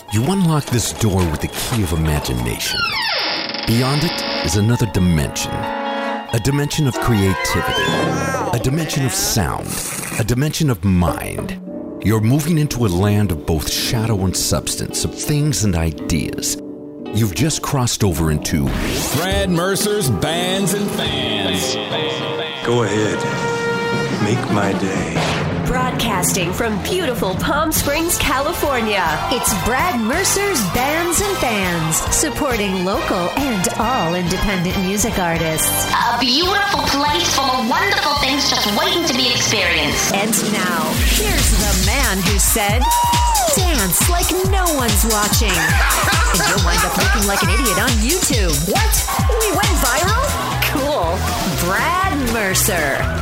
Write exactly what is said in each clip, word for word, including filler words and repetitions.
You unlock this door with the key of imagination. Beyond it is another dimension. A dimension of creativity. A dimension of sound. A dimension of mind. You're moving into a land of both shadow and substance, of things and ideas. You've just crossed over into Brad Mercer's Bands and Fans. Go ahead. Make my day. Broadcasting from beautiful Palm Springs, California, it's Brad Mercer's Bands and Fans, supporting local and all independent music artists. A beautiful place full of wonderful things just waiting to be experienced. And now, here's the man who said, dance like no one's watching. And you'll wind up looking like an idiot on YouTube. What? We went viral? Cool. Brad Mercer.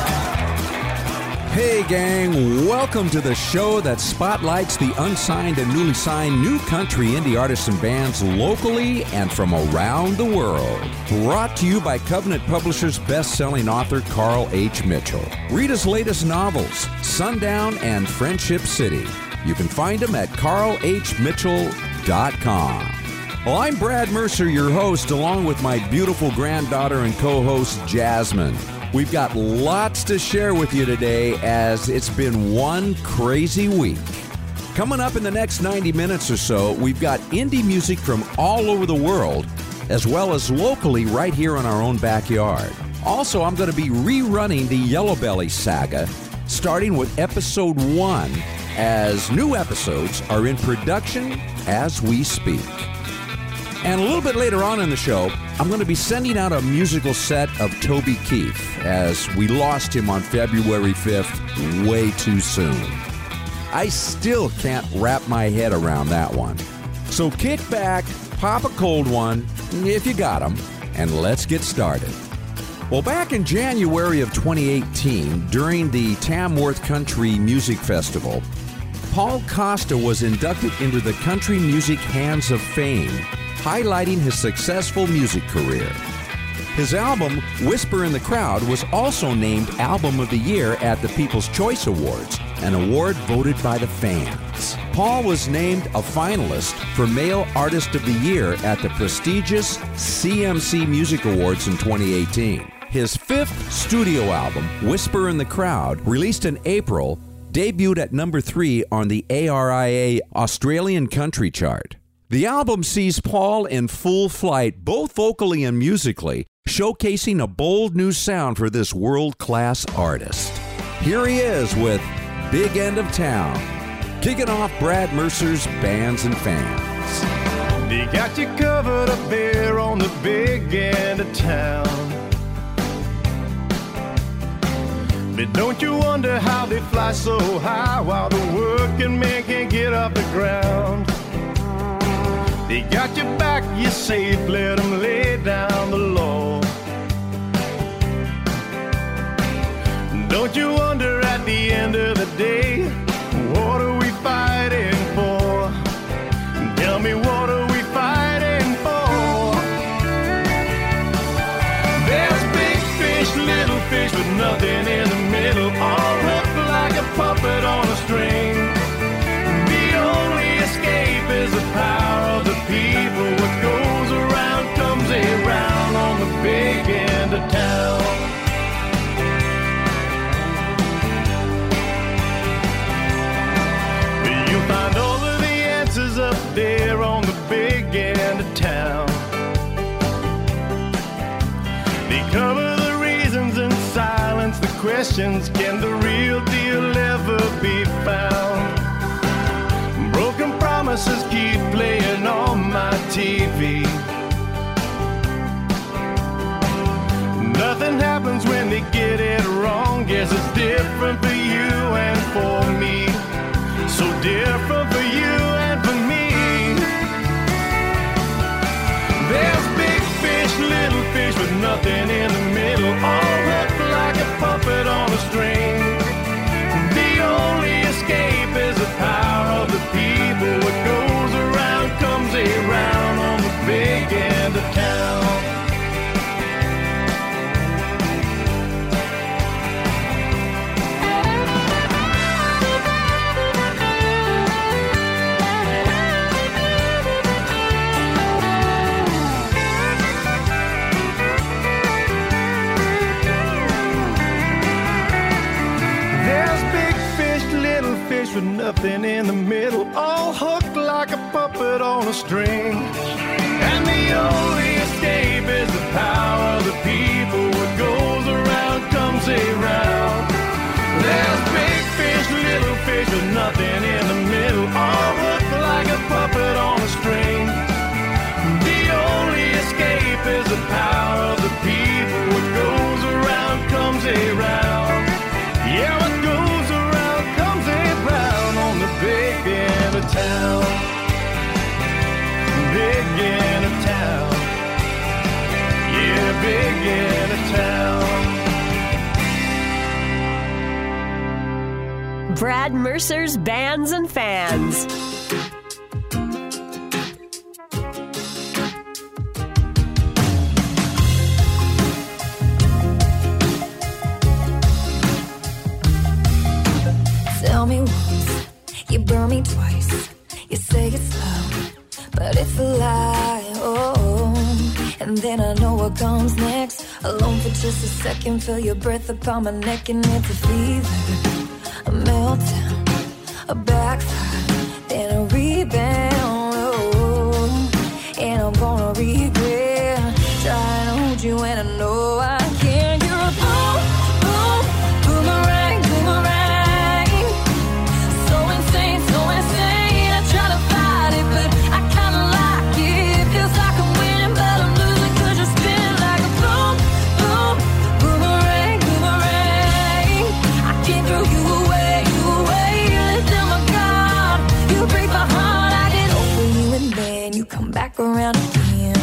Hey gang, welcome to the show that spotlights the unsigned and newly signed new country indie artists and bands locally and from around the world. Brought to you by Covenant Publishers best-selling author Carl H. Mitchell. Read his latest novels, Sundown and Friendship City. You can find them at carl h mitchell dot com. Well, I'm Brad Mercer, your host, along with my beautiful granddaughter and co-host Jasmine. We've got lots to share with you today as it's been one crazy week. Coming up in the next ninety minutes or so, we've got indie music from all over the world, as well as locally right here in our own backyard. Also, I'm going to be rerunning the Yellow Belly saga, starting with episode one, as new episodes are in production as we speak. And a little bit later on in the show, I'm going to be sending out a musical set of Toby Keith, as we lost him on February fifth way too soon. I still can't wrap my head around that one. So kick back, pop a cold one, if you got them, and let's get started. Well, back in January of twenty eighteen, during the Tamworth Country Music Festival, Paul Costa was inducted into the Country Music Hands of Fame, highlighting his successful music career. His album, Whisper in the Crowd, was also named Album of the Year at the People's Choice Awards, an award voted by the fans. Paul was named a finalist for Male Artist of the Year at the prestigious C M C Music Awards in twenty eighteen. His fifth studio album, Whisper in the Crowd, released in April, debuted at number three on the A R I A Australian Country Chart. The album sees Paul in full flight, both vocally and musically, showcasing a bold new sound for this world-class artist. Here he is with Big End of Town, kicking off Brad Mercer's Bands and Fans. They got you covered up there on the big end of town. But don't you wonder how they fly so high while the working man can't get off the ground? They got your back, you're safe, let them lay down the law. Don't you wonder at the end of the day, what are we fighting for? Tell me, what are we fighting for? There's big fish, little fish, but nothing in the middle, all hooked like a puppet on a string. The only escape is the power of the people. What goes around comes around on the big end of town. You'll find all of the answers up there on the big end of town. They cover the reasons in silence, the questions, can the real deal ever be found? Broken promises keep playing on my T V. Nothing happens when they get it wrong. Guess it's different for you and for me. So different for you and for me. There's big fish, little fish, with nothing in the middle, all hooked like a puppet on a string. The only escape is the power of the people. What goes around comes around on the big nothing in the middle, all hooked like a puppet on a string. And the only escape is the power of the people. What goes around comes around. There's big fish, little fish, with nothing in the middle, all hooked like a puppet on a string. The only escape is the power of the people. What goes around comes around. Yeah, what goes around comes around on the big end of town. Big end of town. Yeah, big end of town. Brad Mercer's Bands and Fans. Tell me once, you burn me twice. You say it's love, but it's a lie. Oh, and then I know what comes next. Alone for just a second, feel your breath upon my neck, and it's a fever, a meltdown, a backfire, then a rebound. Oh, and I'm gonna regret trying to hold you when I know I can't. You're a boom, boom, boomerang, boomerang. So insane, so insane. I try to fight it, but I kinda like it. Feels like I'm winning, but I'm losing, 'cause you're spinning like a boom, boom, boomerang, boomerang. I can't throw you away, you away. Listen, my God, you break my heart. I get over you and then you come back around again.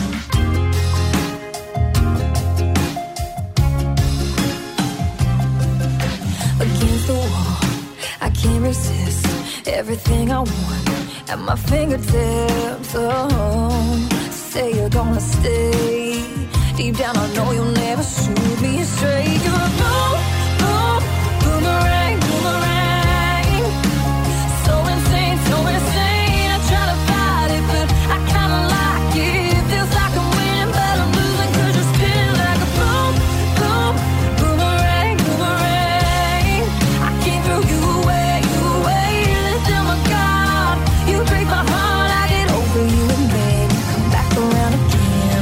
Against the wall, I can't resist. Everything I want at my fingertips. Oh, say you're gonna stay. Deep down, I know you'll never shoot me straight. You're a boom, boom, boomerang, boomerang. So insane, so insane. I try to fight it, but I kinda like it. Feels like I'm winning, but I'm losing, 'cause you're spinning like a boom, boom, boomerang, boomerang. I can't throw you away, you away. Listen, my God, you break my heart. I get over you and then you come back around again.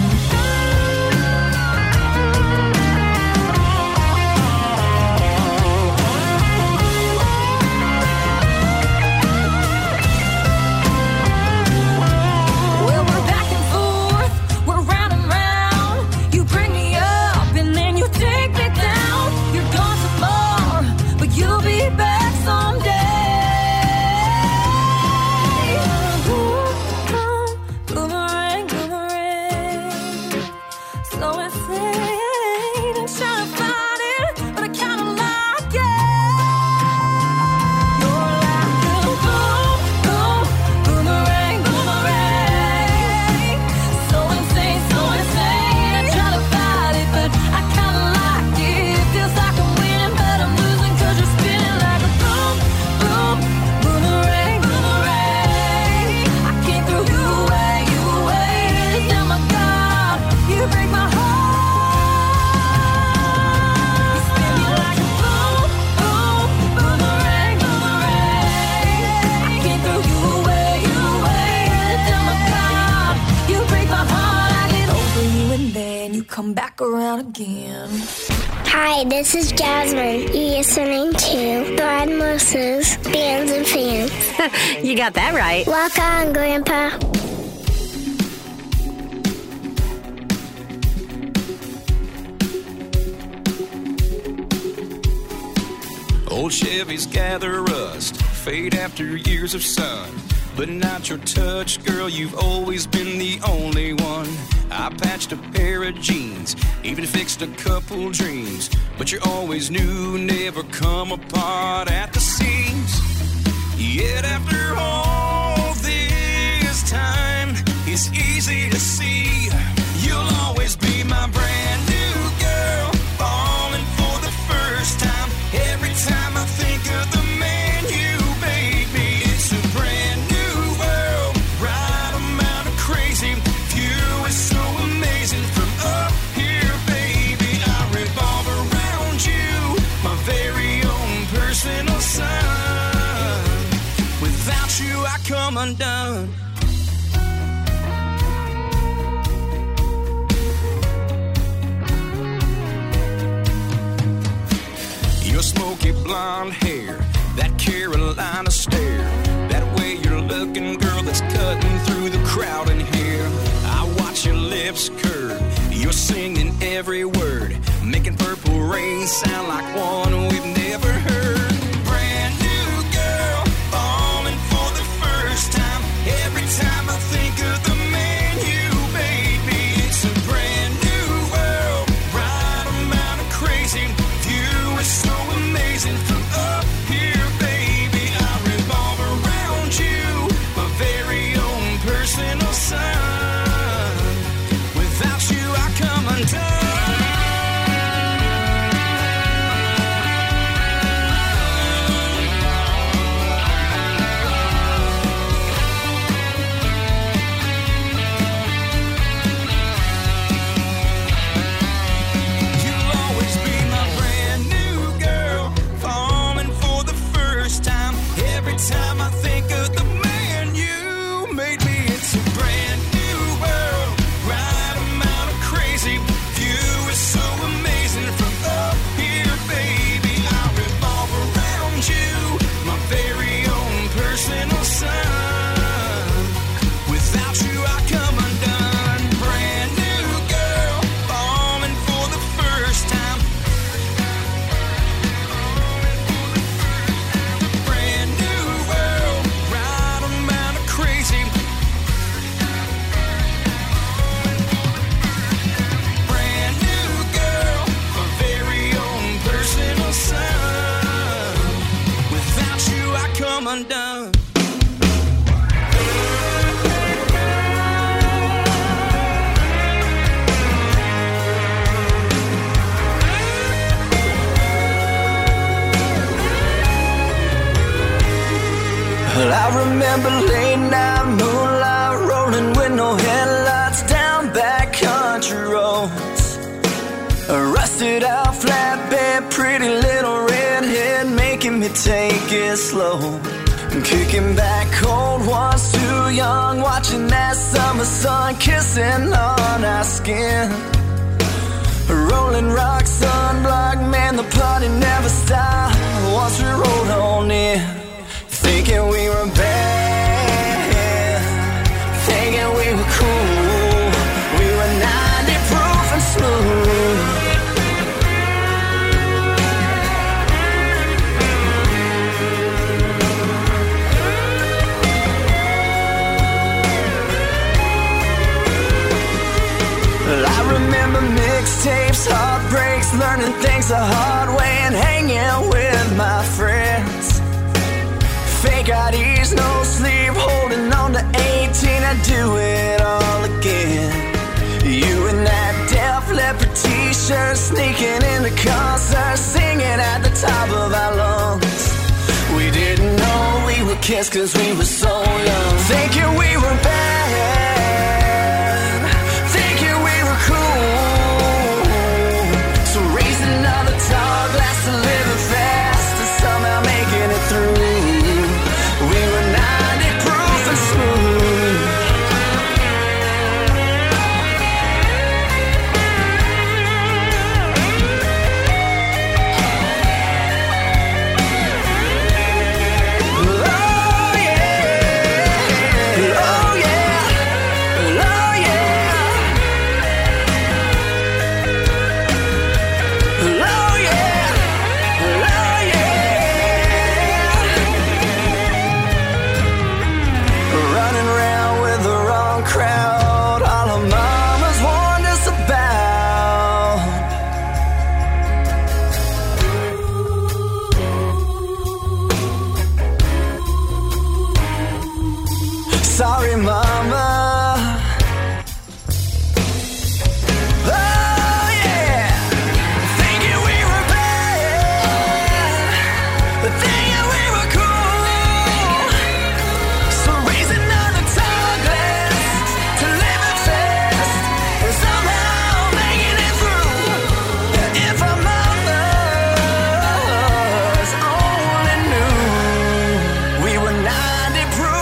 Well, we're back and forth, we're round and round. You bring me up and then you take me down. You're gone tomorrow, but you'll be back someday. Boom, boom, boomerang, boomerang. So insane, I'm trying to find it, but I kinda like it. You're like a boom, boom, boomerang, boomerang. So insane, so insane. I try to fight it, but I kinda like it. Feels like I'm winning, but I'm losing, 'cause you're spinning like a boom, boom, boomerang, boomerang. I can't throw you away, you away. Listen, my God, you break my heart. You spin me like a boom, boom, boomerang, boomerang. I can't throw you away, you away. Listen, my God, you break my heart. I get over you and then you come back around again. Hi, this is Jasmine. You're listening to Brad Mercer's Bands and Fans. You got that right. Walk on, Grandpa. Old Chevys gather rust, fade after years of sun. But not your touch, girl, you've always been the only one. I patched a pair of jeans, even fixed a couple dreams. But you're always new, never come apart at the seams. Yet after all this time, it's easy to see you'll always be my brand new girl, falling for the first time. Every time I think of the man you made me, it's a brand new world, right amount of crazy. You is so amazing from up here, baby. I revolve around you, my very own personal sun. Without you, I come undone. Your smoky blonde hair, that Carolina stare, that way you're looking, girl, that's cutting through the crowd in here. I watch your lips curve, you're singing every word, making Purple Rain sound like one we've never heard. Brand new girl, falling for the first time. Every time I think of the man you made me, it's a brand new world, right amount of crazy. View is so amazing from up here, baby. I revolve around you, my very own personal sun. Without you, I come undone. Time I think of the man you made me, it's a brand new world, right amount of crazy. View is so amazing from up here, baby. I revolve around you, my very own personal sun. Without you, I come undone. Brand new girl, falling for the first time. Brand new undone. Well, I remember late night moonlight rolling with no headlights down back country roads. A rusted out flatbed, pretty little redhead making me take it slow. Kicking back cold once too young, watching that summer sun kissing on our skin. Rolling rock, sunblock, man, the party never stopped once we rolled on in. Thinking we were bad, thinking we were cool. We were ninety proof and smooth. I remember mixtapes, heartbreaks, learning things the hard way, and hanging with my friends. Fake I Ds, no sleep, holding on to eighteen, I'd do it all again. You in that Def Leppard t-shirt, sneaking into concerts, singing at the top of our lungs. We didn't know we would kiss cause we were so young. Thinking we were bad, thinking we were cool. So raise another tall glass to living fast and somehow making it through. We were ninety proof and smooth. Oh yeah, oh yeah, oh yeah. Oh yeah, oh yeah. Running around with the wrong crowd, all our mamas warned us about. Sorry, mama. Oh yeah, thinking we were bad, thinking we were cool. So raise another tall glass to live it fast and somehow making it through. If our mothers only knew we were ninety proof.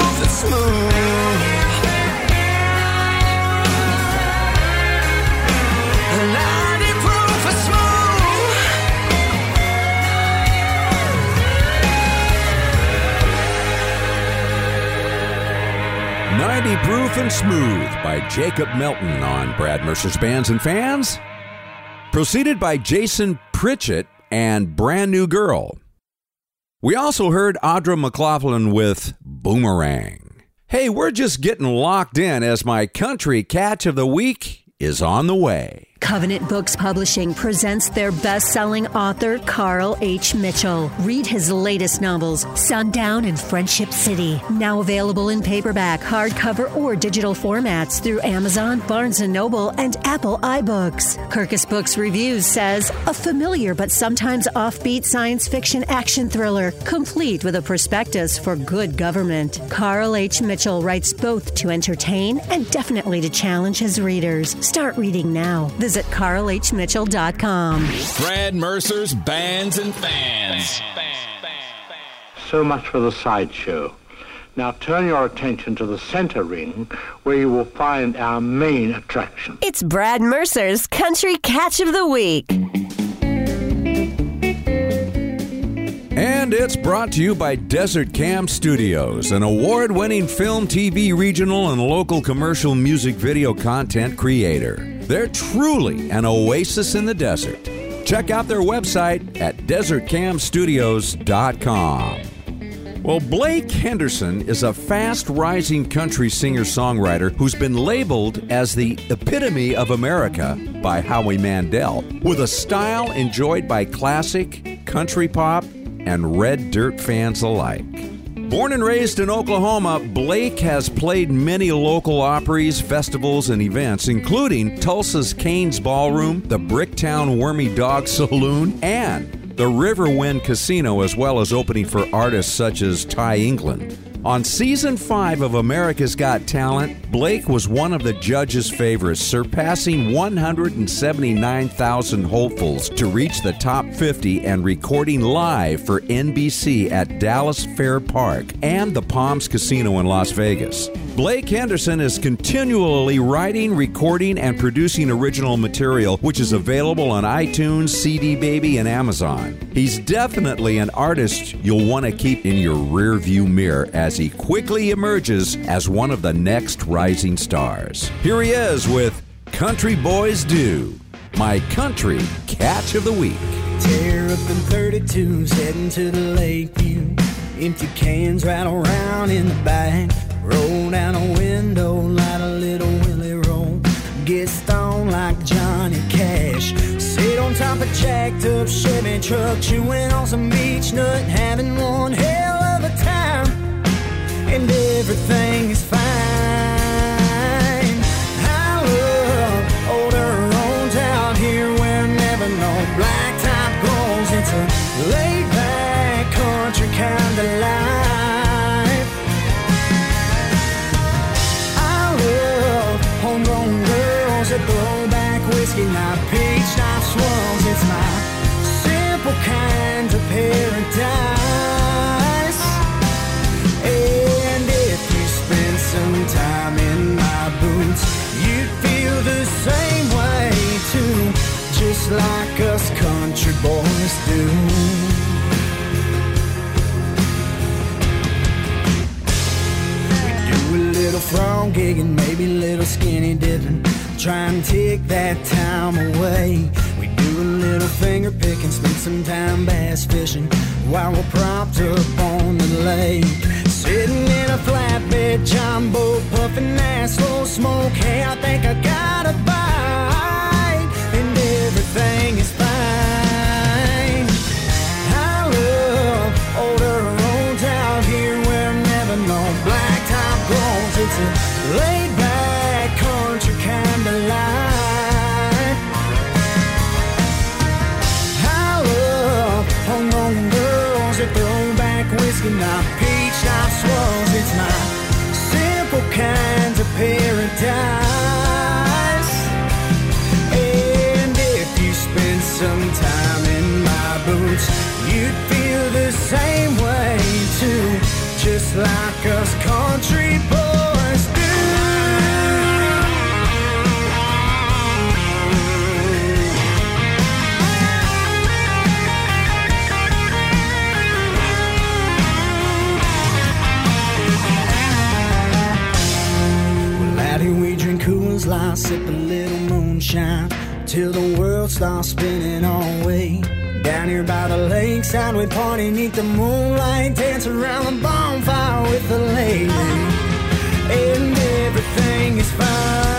ninety Proof and Smooth by Jacob Melton on Brad Mercer's Bands and Fans. Preceded by Jason Pritchett and Brand New Girl. We also heard Audra McLaughlin with Boomerang. Hey, we're just getting locked in as my country catch of the week is on the way. Covenant Books Publishing presents their best-selling author, Carl H. Mitchell. Read his latest novels, Sundown and Friendship City. Now available in paperback, hardcover, or digital formats through Amazon, Barnes and Noble, and Apple iBooks. Kirkus Books Reviews says, a familiar but sometimes offbeat science fiction action thriller, complete with a prospectus for good government. Carl H. Mitchell writes both to entertain and definitely to challenge his readers. Start reading now. Visit carl h mitchell dot com. Brad Mercer's Bands and Fans. So much for the sideshow. Now turn your attention to the center ring, where you will find our main attraction. It's Brad Mercer's Country Catch of the Week. And it's brought to you by Desert Cam Studios, an award-winning film, T V, regional, and local commercial music video content creator. They're truly an oasis in the desert. Check out their website at desert cam studios dot com. Well, Blake Henderson is a fast-rising country singer-songwriter who's been labeled as the epitome of America by Howie Mandel, with a style enjoyed by classic, country pop, and red dirt fans alike. Born and raised in Oklahoma, Blake has played many local Opries, festivals, and events, including Tulsa's Cain's Ballroom, the Bricktown Wormy Dog Saloon, and the Riverwind Casino, as well as opening for artists such as Ty England. On season five of America's Got Talent, Blake was one of the judges' favorites, surpassing one hundred seventy-nine thousand hopefuls to reach the top fifty and recording live for N B C at Dallas Fair Park and the Palms Casino in Las Vegas. Blake Henderson is continually writing, recording, and producing original material, which is available on iTunes, C D Baby, and Amazon. He's definitely an artist you'll want to keep in your rearview mirror as he quickly emerges as one of the next rising stars. Here he is with Country Boys Do, my country catch of the week. Tear up in thirty-twos, heading to the Lakeview. Empty cans rattle around in the back. Roll down a window, light a little Willie roll. Get stoned like Johnny Cash. Sit on top of jacked up Chevy truck, chewing on some beach nut, having one hell of a time. And everything is fine. I love older roads out here where never no blacktop goes. It's a laid back country kind of life. I love homegrown girls that throw back whiskey, not peach, not swirls. It's my simple kind of paradise. Some time in my boots, you'd feel the same way too, just like us country boys do. We do a little frog gigging, maybe a little skinny dipping, try and take that time away. We do a little finger picking, spend some time bass fishing while we're propped up on the lake. Sitting in a flatbed John boat, puffing ass, slow smoke. Hey, I think I got a bite, and everything is fine. I love older roads out here where never no blacktop goes. It's a laid back country kind of life. I love homegrown girls that throw back whiskey, not peach, not swirls. It's my simple kinds of paradise. And if you spend some time in my boots, you'd feel the same way too, just like us country boys do. fly, sip a little moonshine till the world starts spinning our way. Down here by the lakeside, we party neath the moonlight, dance around the bonfire with the lady, and everything is fine.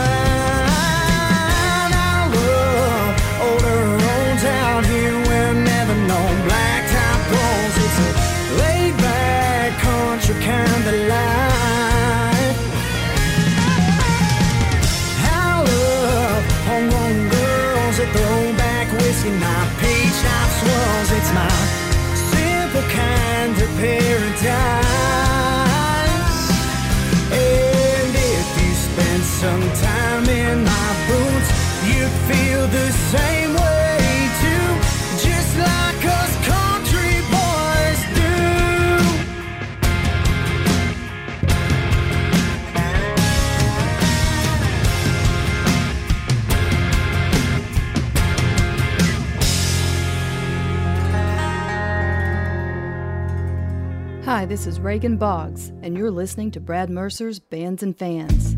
I love older roads out here where never no blacktop goes. It's a laid-back country kind of life. I love homegrown girls that throw back whiskey, not peach, not swirls. It's my simple kind of paradise. And if you spend some time in my boots, you'd feel the same way too, just like us country boys do. Hi, this is Reagan Boggs, and you're listening to Brad Mercer's Bands and Fans.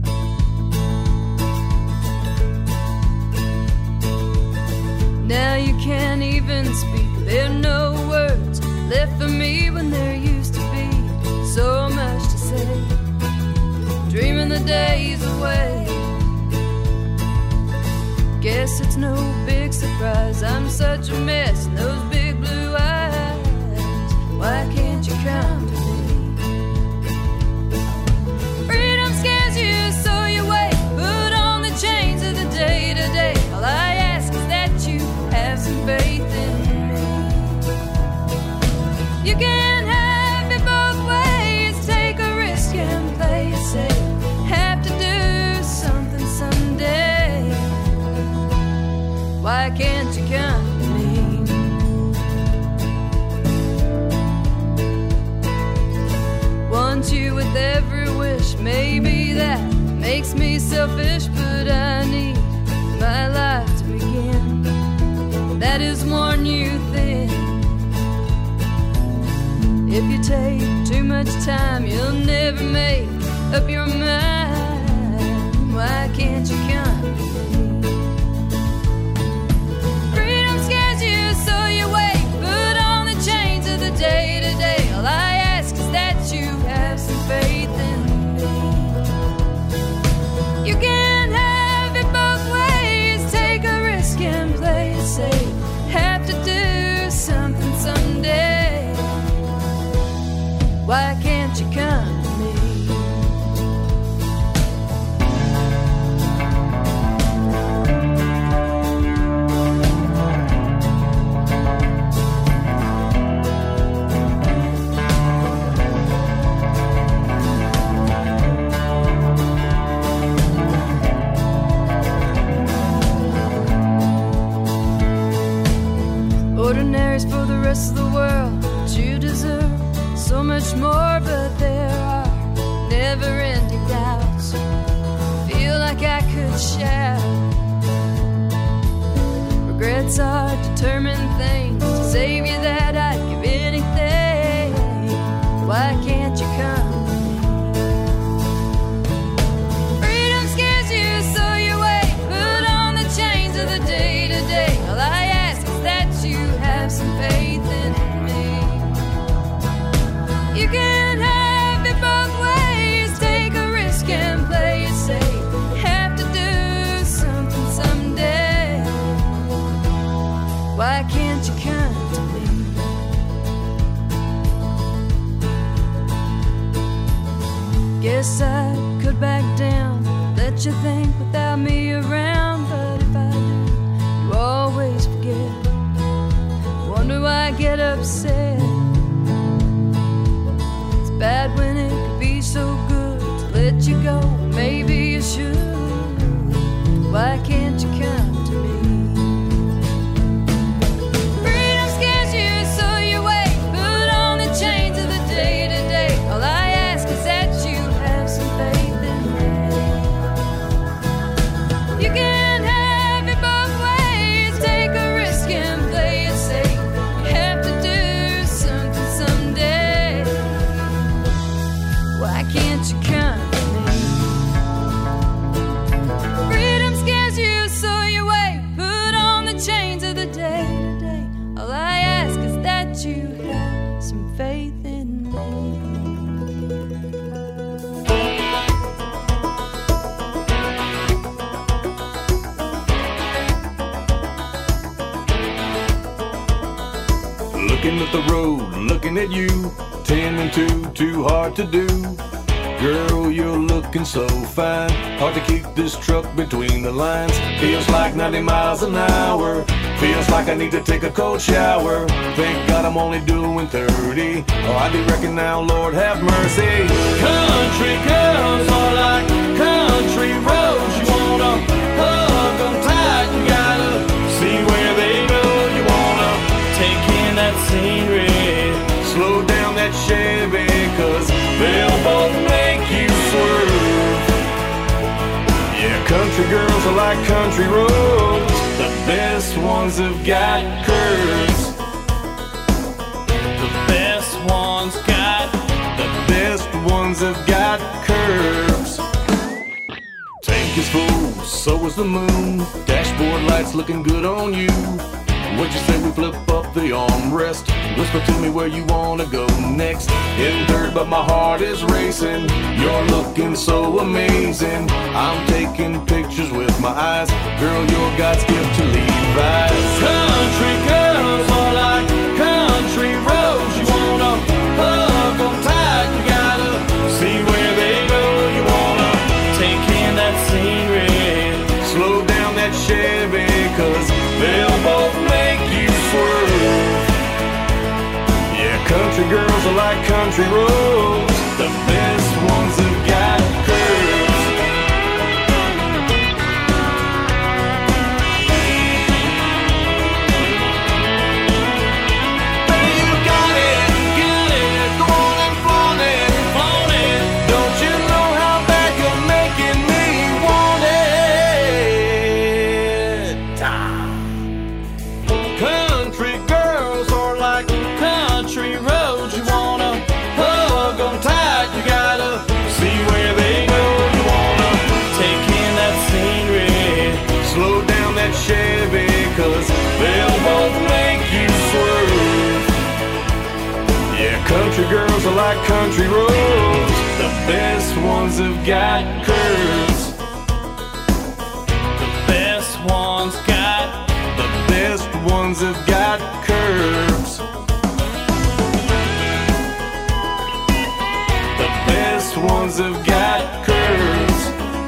Now you can't even speak, there are no words left for me when there used to be so much to say. Dreaming the days away. Guess it's no big surprise I'm such a mess in those big blue eyes. Why can't you come to me? Freedom scares you, so you wait. Put on the chains of the day to day. All I ask is that you have some faith in me. You can't have it both ways. Take a risk and play it safe. Have to do something someday. Why can't you come to me? Want you with every wish. Maybe that makes me selfish, but I need my life to begin. That is one new thing. If you take too much time, you'll never make up your mind. Why can't you come to me? Freedom scares you, so you wait. Put on the chains of the day to day. All I ask is that you have some faith in me. You can't have it both ways. Take a risk and play it safe. Have to do something someday. Why can't you come to me? Ordinaries for the rest of the world, but you deserve so much more. But there are never-ending doubts. Feel like I could shout. Regrets are determined things. To save you that I'd give anything. Why can't you come? Freedom scares you, so you wait. Put on the chains of the day to day. All I ask is that you have some faith in me. You can't have it both ways. Take a risk and play it safe. Have to do something someday. Why can't you come to me? Guess I could back down, let you think without me around. But if I do, you always forget. Wonder why I get upset. It's bad when it could be so good to let you go. Maybe you should. Why can't you come to me? Freedom scares you, so you wait. Put on the chains of the day to day. All I ask is that you have some faith in me. You can't have it both ways. Take a risk and play it safe. You have to do something someday. Why can't you come to me? Freedom looking at the road, looking at you, ten and two, too hard to do. Girl, you're looking so fine, hard to keep this truck between the lines. Feels like ninety miles an hour, feels like I need to take a cold shower. Thank God I'm only doing thirty, oh, I be wrecking now, Lord have mercy. Country girls are like country roads. You wanna hug them tight, you gotta see where they go. You wanna take in that scenery, slow down that Chevy, cause they'll both make you swerve. Yeah, country girls are like country roads. The best ones have got curves. The best ones got, the best ones have got curves. Tank is full, so is the moon. Dashboard lights looking good on you. What'd you say we flip up the armrest? Whisper to me where you wanna go next. In third, but my heart is racing. You're looking so amazing. I'm taking pictures with my eyes. Girl, you're God's gift to Levi's. Country girls are like country roads. You wanna hug them tight, you gotta see where they go. You wanna take in that scenery, slow down that Chevy, cause they'll both make you swerve. Yeah, country girls are like country roads. The best ones have got curves. Baby, you got it, got it. Go on and flaunt it, flaunt it. Don't you know how bad you're making me want it? Ah. Country girls are like country roads. You wanna hug them tight, you gotta see where they go. You wanna take in that scenery, slow down that Chevy, cause they'll both make you swerve. Yeah, country girls are like country roads. The best ones have got curves. The best ones got, the best ones have got curves. The best ones have got curves.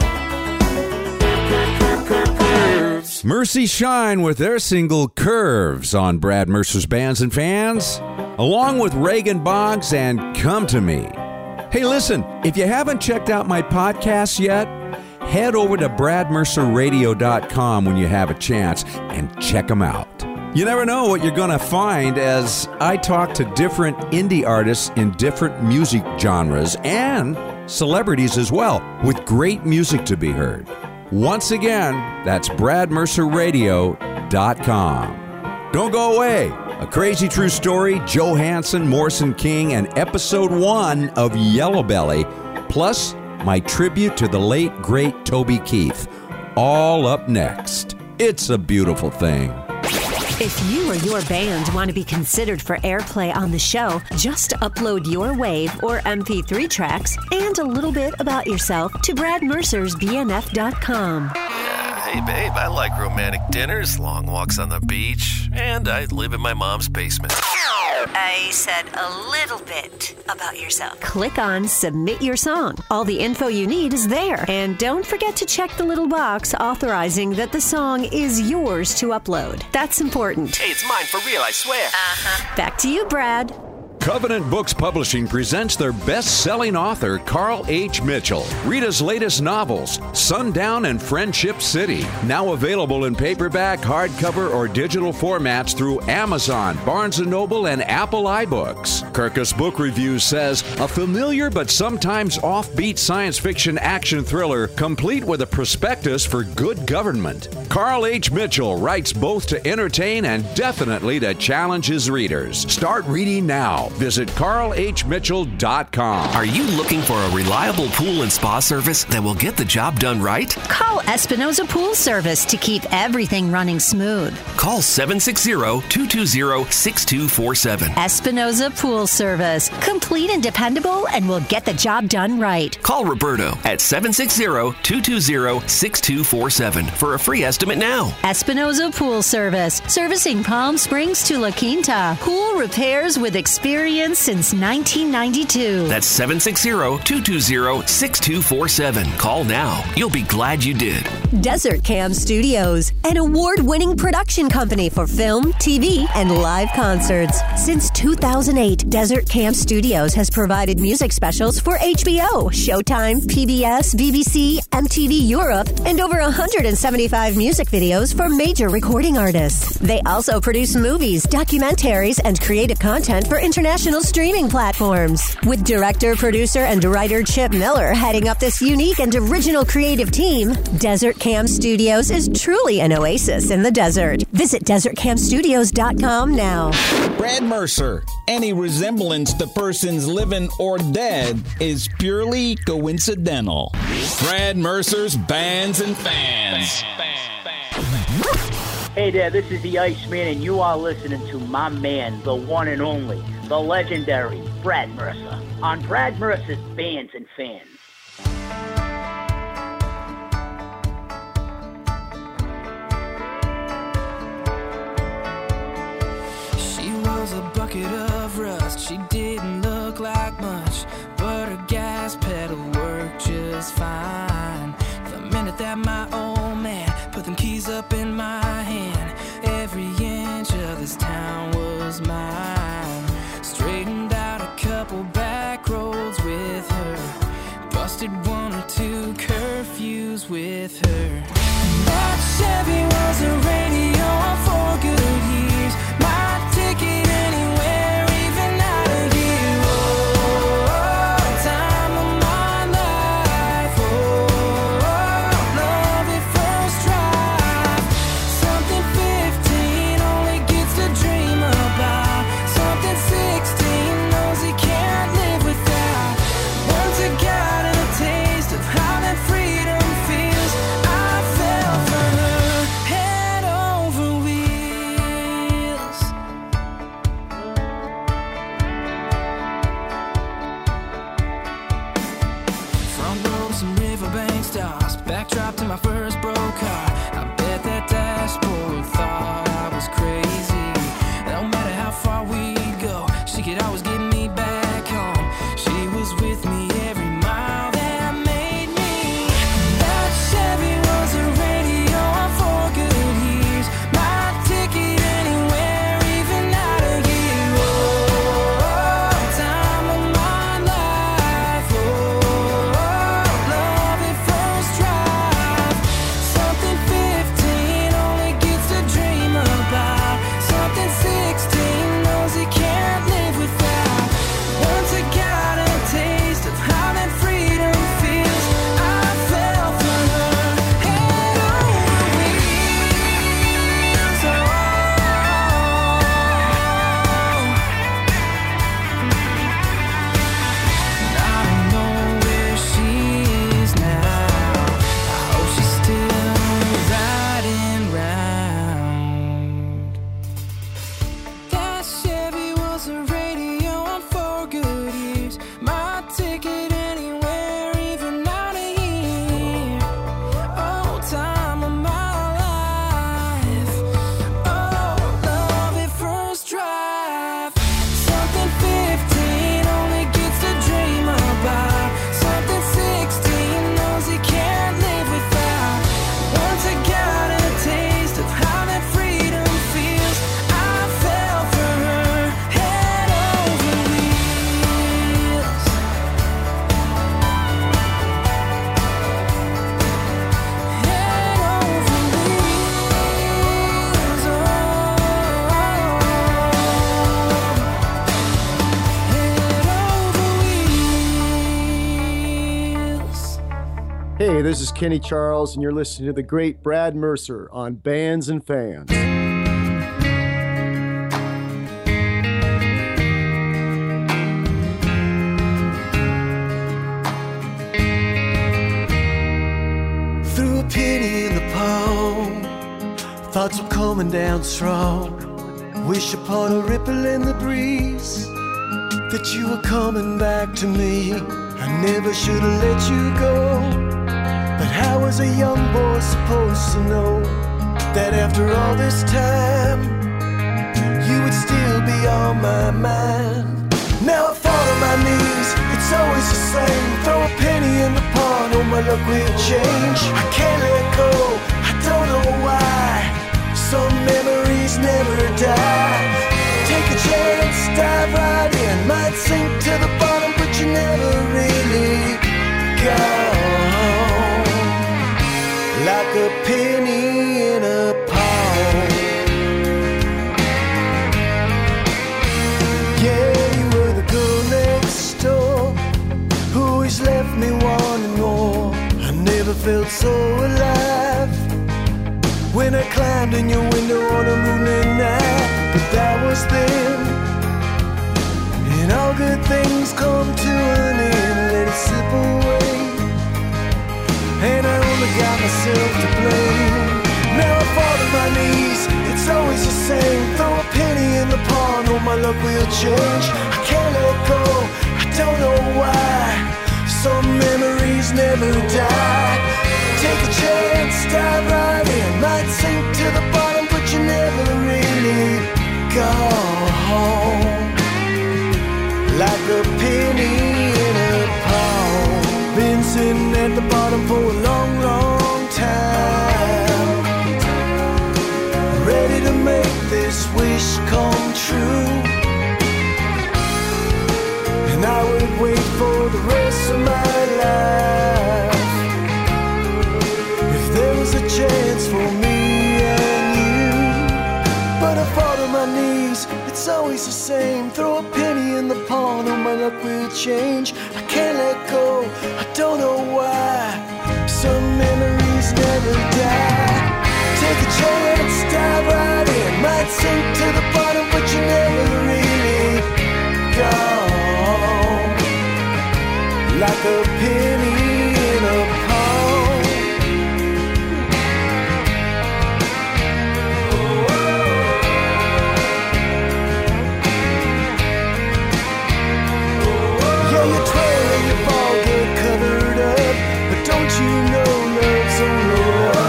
Curves. Mercy Shine with their single Curves on Brad Mercer's Bands and Fans, along with Reagan Boggs and Come to Me. Hey, listen, if you haven't checked out my podcast yet, head over to brad mercer radio dot com when you have a chance and check them out. You never know what you're going to find as I talk to different indie artists in different music genres and celebrities as well, with great music to be heard. Once again, that's brad mercer radio dot com. Don't go away. A Crazy True Story, Joe Hansen, Morrison King, and episode one of Yellow Belly, plus my tribute to the late, great Toby Keith. All up next. It's a beautiful thing. If you or your band want to be considered for airplay on the show, just upload your WAV or M P three tracks and a little bit about yourself to brad mercers b n f dot com. Yeah, hey babe, I like romantic dinners, long walks on the beach, and I live in my mom's basement. I said a little bit about yourself. Click on Submit Your Song. All the info you need is there. And don't forget to check the little box authorizing that the song is yours to upload. That's important. Hey, it's mine for real, I swear. Uh-huh. Back to you, Brad. Covenant Books Publishing presents their best-selling author, Carl H. Mitchell. Read his latest novels, Sundown and Friendship City. Now available in paperback, hardcover, or digital formats through Amazon, Barnes and Noble, and Apple iBooks. Kirkus Book Reviews says, a familiar but sometimes offbeat science fiction action thriller, complete with a prospectus for good government. Carl H. Mitchell writes both to entertain and definitely to challenge his readers. Start reading now. Visit carl h mitchell dot com. Are you looking for a reliable pool and spa service that will get the job done right? Call Espinoza Pool Service to keep everything running smooth. Call seven six zero, two two zero, six two four seven. Espinoza Pool Service. Complete and dependable, and will get the job done right. Call Roberto at seven six zero, two two zero, six two four seven for a free estimate now. Espinoza Pool Service. Servicing Palm Springs to La Quinta. Pool repairs with experience since nineteen ninety-two. That's seven six zero, two two zero, six two four seven. Call now. You'll be glad you did. Desert Cam Studios, an award-winning production company for film, T V, and live concerts. Since two thousand eight, Desert Cam Studios has provided music specials for H B O, Showtime, P B S, B B C, M T V Europe, and over one hundred seventy-five music videos for major recording artists. They also produce movies, documentaries, and creative content for international streaming platforms. With director, producer, and writer Chip Miller heading up this unique and original creative team, Desert Cam Studios is truly an oasis in the desert. Visit desert cam studios dot com now. Brad Mercer. Any resemblance to persons living or dead is purely coincidental. Brad Mercer's Bands and Fans. Hey there, this is the Iceman, and you are listening to my man, the one and only, the legendary Brad Mercer, on Brad Mercer's Bands and Fans. She was a bucket of rust. She didn't look like much, but her gas pedal worked just fine. The minute that my old man put them keys up in my hand, every inch of this town was mine. Straightened out a couple back roads with her, busted one or two curfews with her. That Chevy was a radio for good years. My ticket anywhere, even out of here. Oh, time of my life. Oh, love at first drive. Something fifteen only gets to dream about. Something sixteen knows he can't live without. Once I got a taste of how that freedom feels, I fell for her, head over wheels. Front row to some riverbank stars, backdrop to my first broke car. I bet that dashboard thought I was crazy. No matter how far we'd go, she could always get me back home. She was with me every mile that made me. That Chevy was a radio for good years. My ticket anywhere, even out of here. Oh, time of my life. Oh, love at first drive. Something fifteen only gets to dream about. Something sixteen knows he can't live without. Once I got a taste of how that freedom feels, I fell for her, head over wheels. Oh, I don't know where she is now. I hope she's still riding round. That Chevy was a radio on for good years. My ticket anywhere, even out of here. Oh, time of my life. Oh, love at first drive. Something fifteen only gets to dream about. Something sixteen knows he can't live without. Once I got a taste of how that freedom feels, I fell for her, head over wheels. Head over wheels. Oh, head over wheels. Hey, this is Kenny Charles, and you're listening to the great Brad Mercer on Bands and Fans. thoughts were coming down strong. Wish upon a ripple in the breeze that you were coming back to me. I never should have let you go, but how was a young boy supposed to know that after all this time you would still be on my mind? Now I fall on my knees, it's always the same. Throw a penny in the pond, oh my luck will change. I can't let go, I don't know why. Some memories never die. Take a chance, dive right in. Might sink to the bottom, but you never really go. Like a penny in a pond. Yeah, you were the girl next door who always left me wanting more. I never felt so alive when I climbed in your window on a moonlit night. But that was then, and all good things come to an end. Let it slip away, and I only got myself to blame. Now I fall to my knees, it's always the same. Throw a penny in the pond, oh my luck will change. I can't let go, I don't know why. Some memories never die. Take a chance, dive right in. Might sink to the bottom, but you never really go home. Like a penny in a pond. Been sitting at the bottom for a long, long time, ready to make this wish come true. And I would wait for the rest of my life if there was a chance for me and you. But I fall to my knees, it's always the same. Throw a penny in the pond, oh my luck will change. I can't let go, I don't know why. Some memories never die. Take a chance, dive right in. Might sink to the bottom, but you never really go. Like a penny in a pond. Yeah, you twirl and you fall, get covered up, but don't you know love's only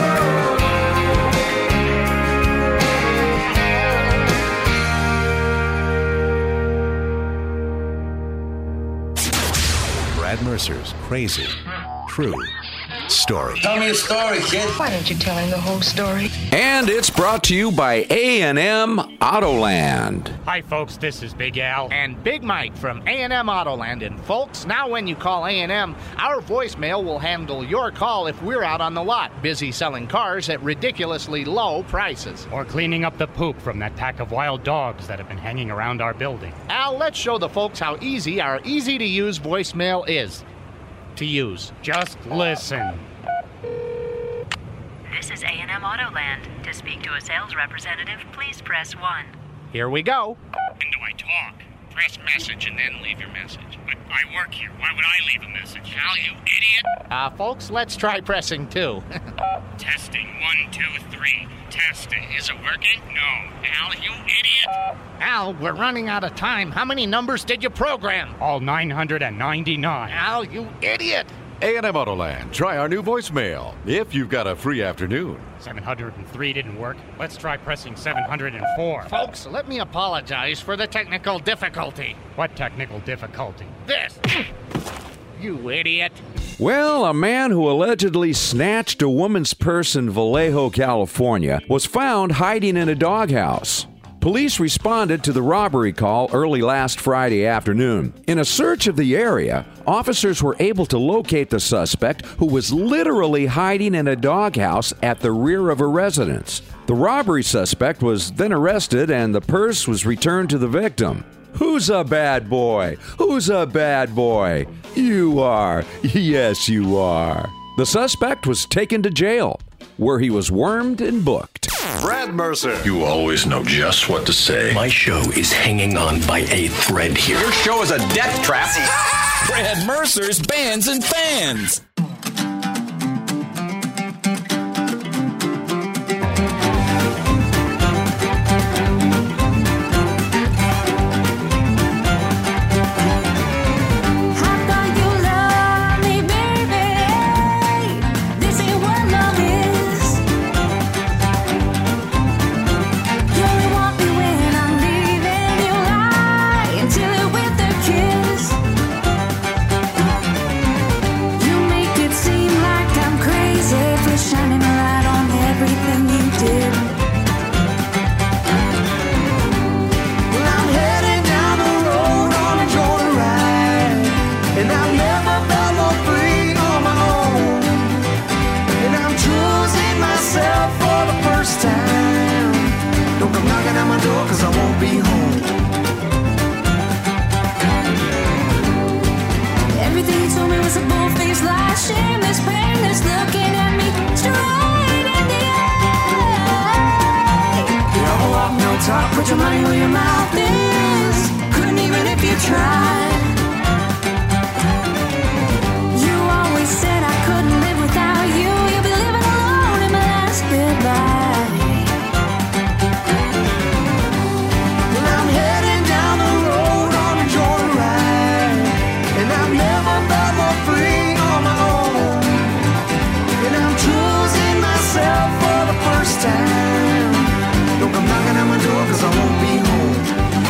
Brad Mercer's crazy, true story. Tell me a story, kid. Why don't you tell him the whole story? And it's brought to you by A and M Autoland. Hi, folks. This is Big Al and Big Mike from A and M Autoland. And, folks, now when you call A and M, our voicemail will handle your call if we're out on the lot, busy selling cars at ridiculously low prices. Or cleaning up the poop from that pack of wild dogs that have been hanging around our building. Al, let's show the folks how easy our easy-to-use voicemail is to use. Just listen. This is A and M Autoland. To speak to a sales representative, please press one. Here we go. And do I talk? Press message and then leave your message. But I work here. Why would I leave a message? Al, you idiot. Uh, folks, let's try pressing two. Testing, one, two, three. Testing. Is it working? No. Al, you idiot. Al, we're running out of time. How many numbers did you program? All nine hundred ninety-nine. Al, you idiot. A and M Autoland. Try our new voicemail if you've got a free afternoon. seven hundred three didn't work. Let's try pressing seven hundred four. Folks, let me apologize for the technical difficulty. What technical difficulty? This. You idiot. Well, a man who allegedly snatched a woman's purse in Vallejo, California, was found hiding in a doghouse. Police responded to the robbery call early last Friday afternoon. In a search of the area, officers were able to locate the suspect, who was literally hiding in a doghouse at the rear of a residence. The robbery suspect was then arrested and the purse was returned to the victim. Who's a bad boy? Who's a bad boy? You are. Yes, you are. The suspect was taken to jail, where he was wormed and booked. Brad Mercer. You always know just what to say. My show is hanging on by a thread here. Your show is a death trap. Brad Mercer's Bands and Fans. talk, put your money where your mouth is. Couldn't even if you tried. You always said I couldn't live without you. You'll be living alone in my last goodbye. Well, I'm heading down the road on a joyride, and I've never felt more free on my own. And I'm choosing myself for the first time. Don't come knocking at my door, cause I won't be home.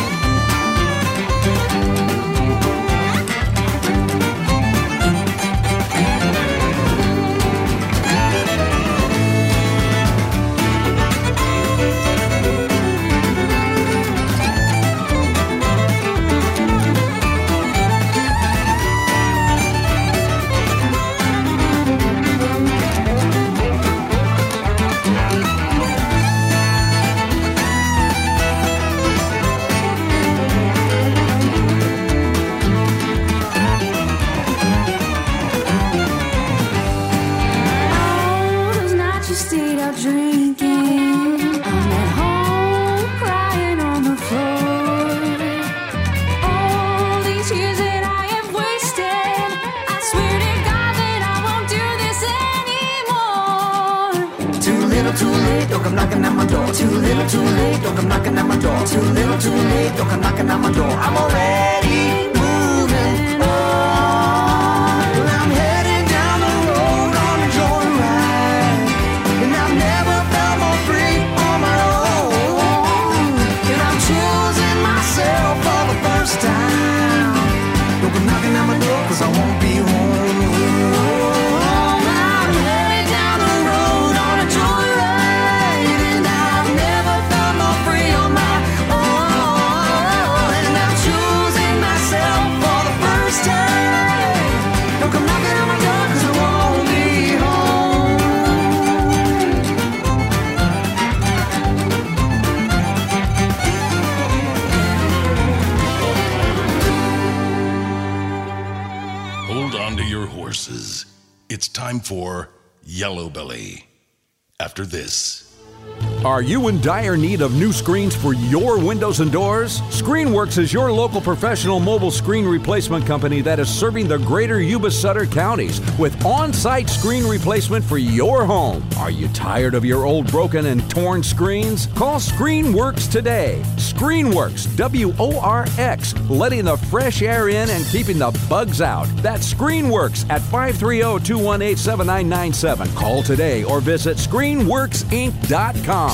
For Yellow Belly. After this. Are you in dire need of new screens for your windows and doors? ScreenWorks is your local professional mobile screen replacement company that is serving the greater Yuba Sutter counties with on-site screen replacement for your home. Are you tired of your old broken and torn screens? Call ScreenWorks today. ScreenWorks, W O R X, letting the fresh air in and keeping the bugs out. That's ScreenWorks at five three zero, two one eight, seven nine nine seven. Call today or visit screen works inc dot com.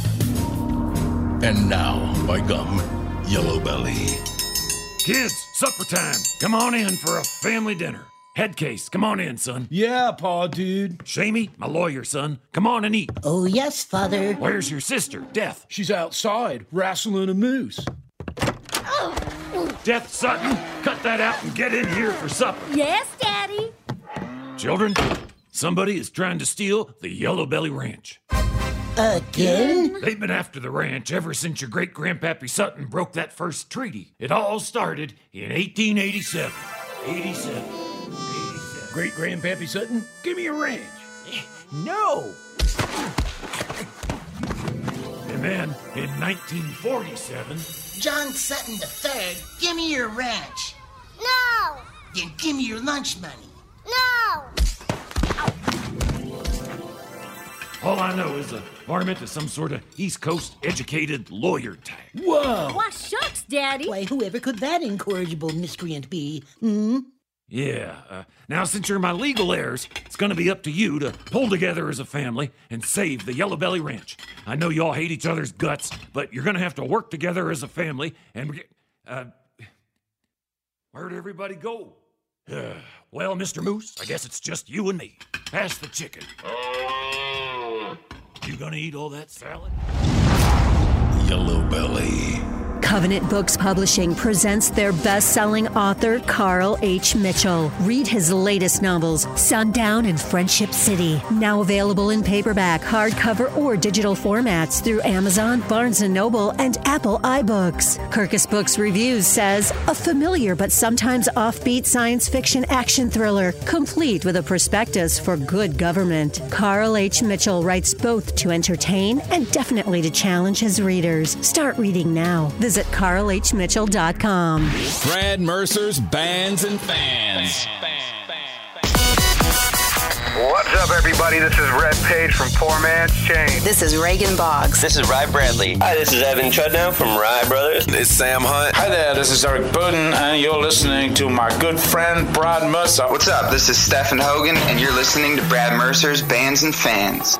And now, by gum, Yellow Belly. Kids, supper time. Come on in for a family dinner. Headcase, come on in, son. Yeah, Pa, dude. Shamey, my lawyer, son. Come on and eat. Oh, yes, Father. Where's your sister, Death? She's outside, wrestling a moose. Death Sutton, cut that out and get in here for supper. Yes, Daddy. Children, somebody is trying to steal the Yellow Belly Ranch. Again? They've been after the ranch ever since your great-grandpappy Sutton broke that first treaty. It all started in eighteen eighty-seven. eighty-seven. eighty-seven. Great-grandpappy Sutton, give me a ranch. No! And then, in nineteen forty-seven... John Sutton the third, give me your ranch. No! Then give me your lunch money. No! All I know is the varmint is some sort of East Coast educated lawyer type. Whoa! Why, shucks, Daddy. Why, whoever could that incorrigible miscreant be? Hmm? Yeah. Uh, now, since you're my legal heirs, it's going to be up to you to pull together as a family and save the Yellow Belly Ranch. I know you all hate each other's guts, but you're going to have to work together as a family and... Uh, where'd everybody go? Uh, well, Mister Moose, I guess it's just you and me. Pass the chicken. You gonna eat all that salad? Yellow Belly. Covenant Books Publishing presents their best-selling author, Carl H. Mitchell. Read his latest novels, Sundown and Friendship City, now available in paperback, hardcover, or digital formats through Amazon, Barnes and Noble, and Apple iBooks. Kirkus Books Reviews says, a familiar but sometimes offbeat science fiction action thriller, complete with a prospectus for good government. Carl H. Mitchell writes both to entertain and definitely to challenge his readers. Start reading now. Visit carl h mitchell dot com. Brad Mercer's Bands and Fans. What's up, everybody? This is Red Page from Poor Man's Chain. This is Reagan Boggs. This is Rye Bradley. Hi, this is Evan Chudnow from Rye Brothers. It's Sam Hunt. Hi there, this is Eric Burden, and you're listening to my good friend Brad Mercer. What's up? This is Stephen Hogan, and you're listening to Brad Mercer's Bands and Fans.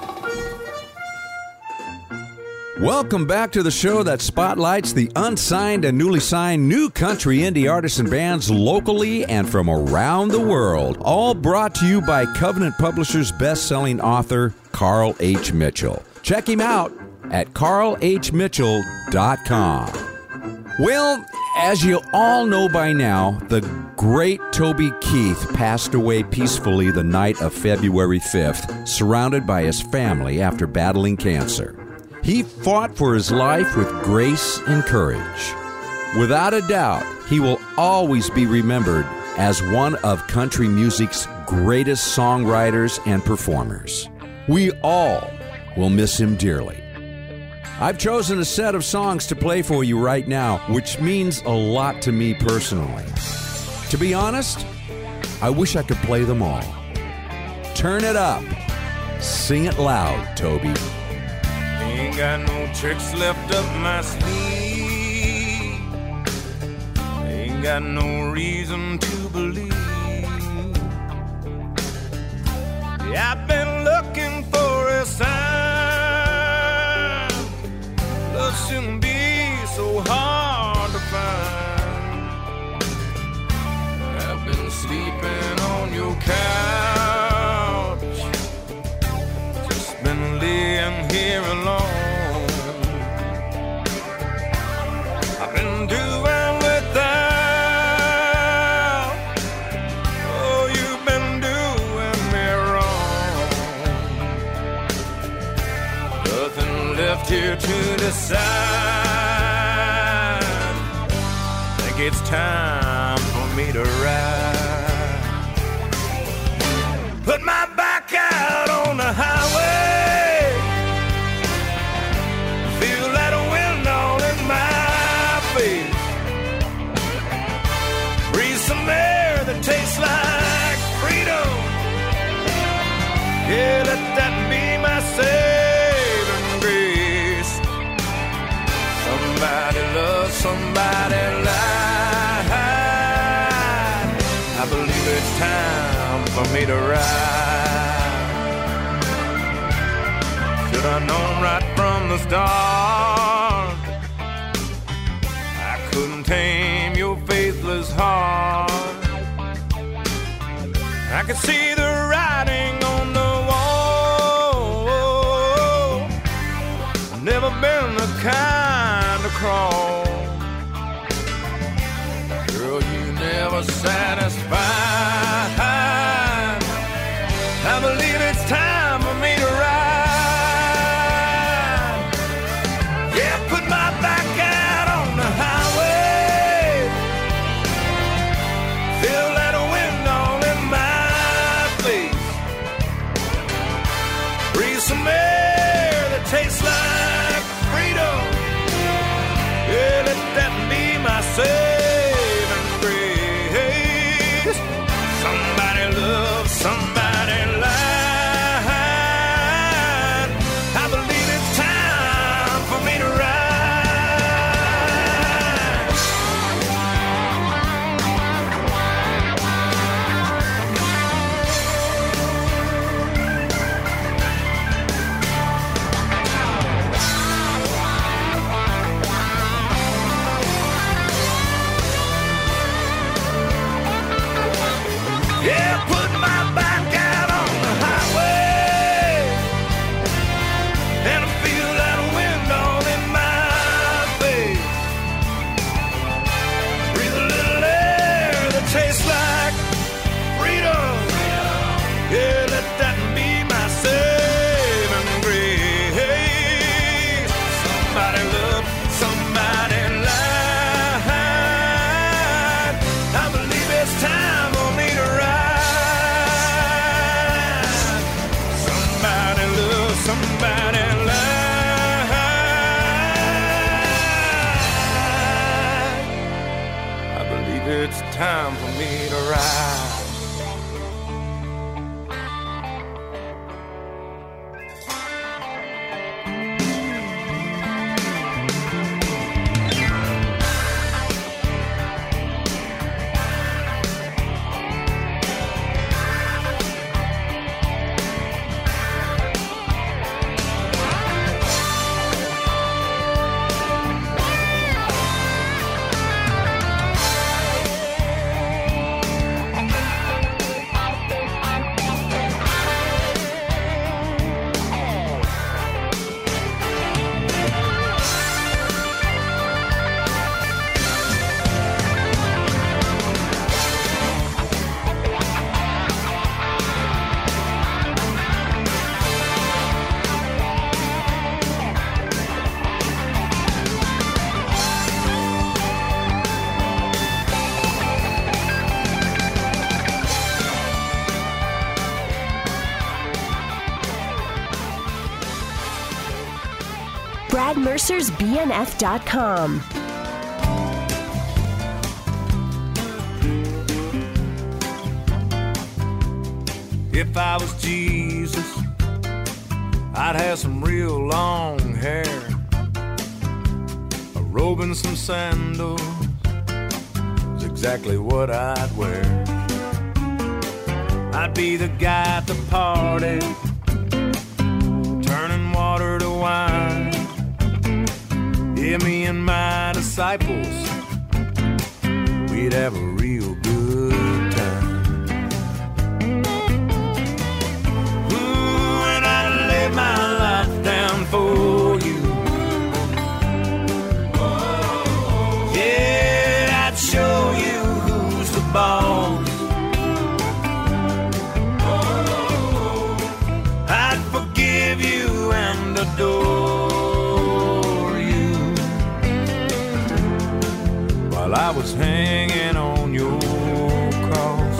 Welcome back to the show that spotlights the unsigned and newly signed new country indie artists and bands locally and from around the world. All brought to you by Covenant Publishers best-selling author Carl H. Mitchell. Check him out at carl h mitchell dot com. Well, as you all know by now, the great Toby Keith passed away peacefully the night of February fifth, surrounded by his family after battling cancer. He fought for his life with grace and courage. Without a doubt, he will always be remembered as one of country music's greatest songwriters and performers. We all will miss him dearly. I've chosen a set of songs to play for you right now, which means a lot to me personally. To be honest, I wish I could play them all. Turn it up. Sing it loud, Toby. Ain't got no tricks left up my sleeve. Ain't got no reason to believe. Yeah, I've been looking for a sign. Love shouldn't be so hard to find. I've been sleeping on your couch, just been laying here alone. I've been doing without. Oh, you've been doing me wrong. Nothing left here to decide. Think it's time for me to ride. Put my back out on the highway. Tastes like freedom. Yeah, let that be my saving grace. Somebody loves somebody lied. I believe it's time for me to ride. Should I known right from the start I couldn't tame your faithless heart. I could see the writing on the wall. Never been the kind to crawl. Girl, you never satisfied. I believe it's time for me to ride. Yeah, put my back out on the highway. Feel that wind all in my some air that tastes like freedom. Yeah, let that be my saving grace. Somebody loves somebody lied. I believe it's time for me to ride. time for me to ride. Brad Mercer's B N F dot com. If I was Jesus, I'd have some real long hair, a robe and some sandals is exactly what I'd wear. I'd be the guy at the party, turning water to wine. Yeah, me and my disciples, we'd have a real good time. Ooh, and I'd lay my life down for you. Yeah, I'd show you who's the boss. I'd forgive you and adore I was hanging on your cross.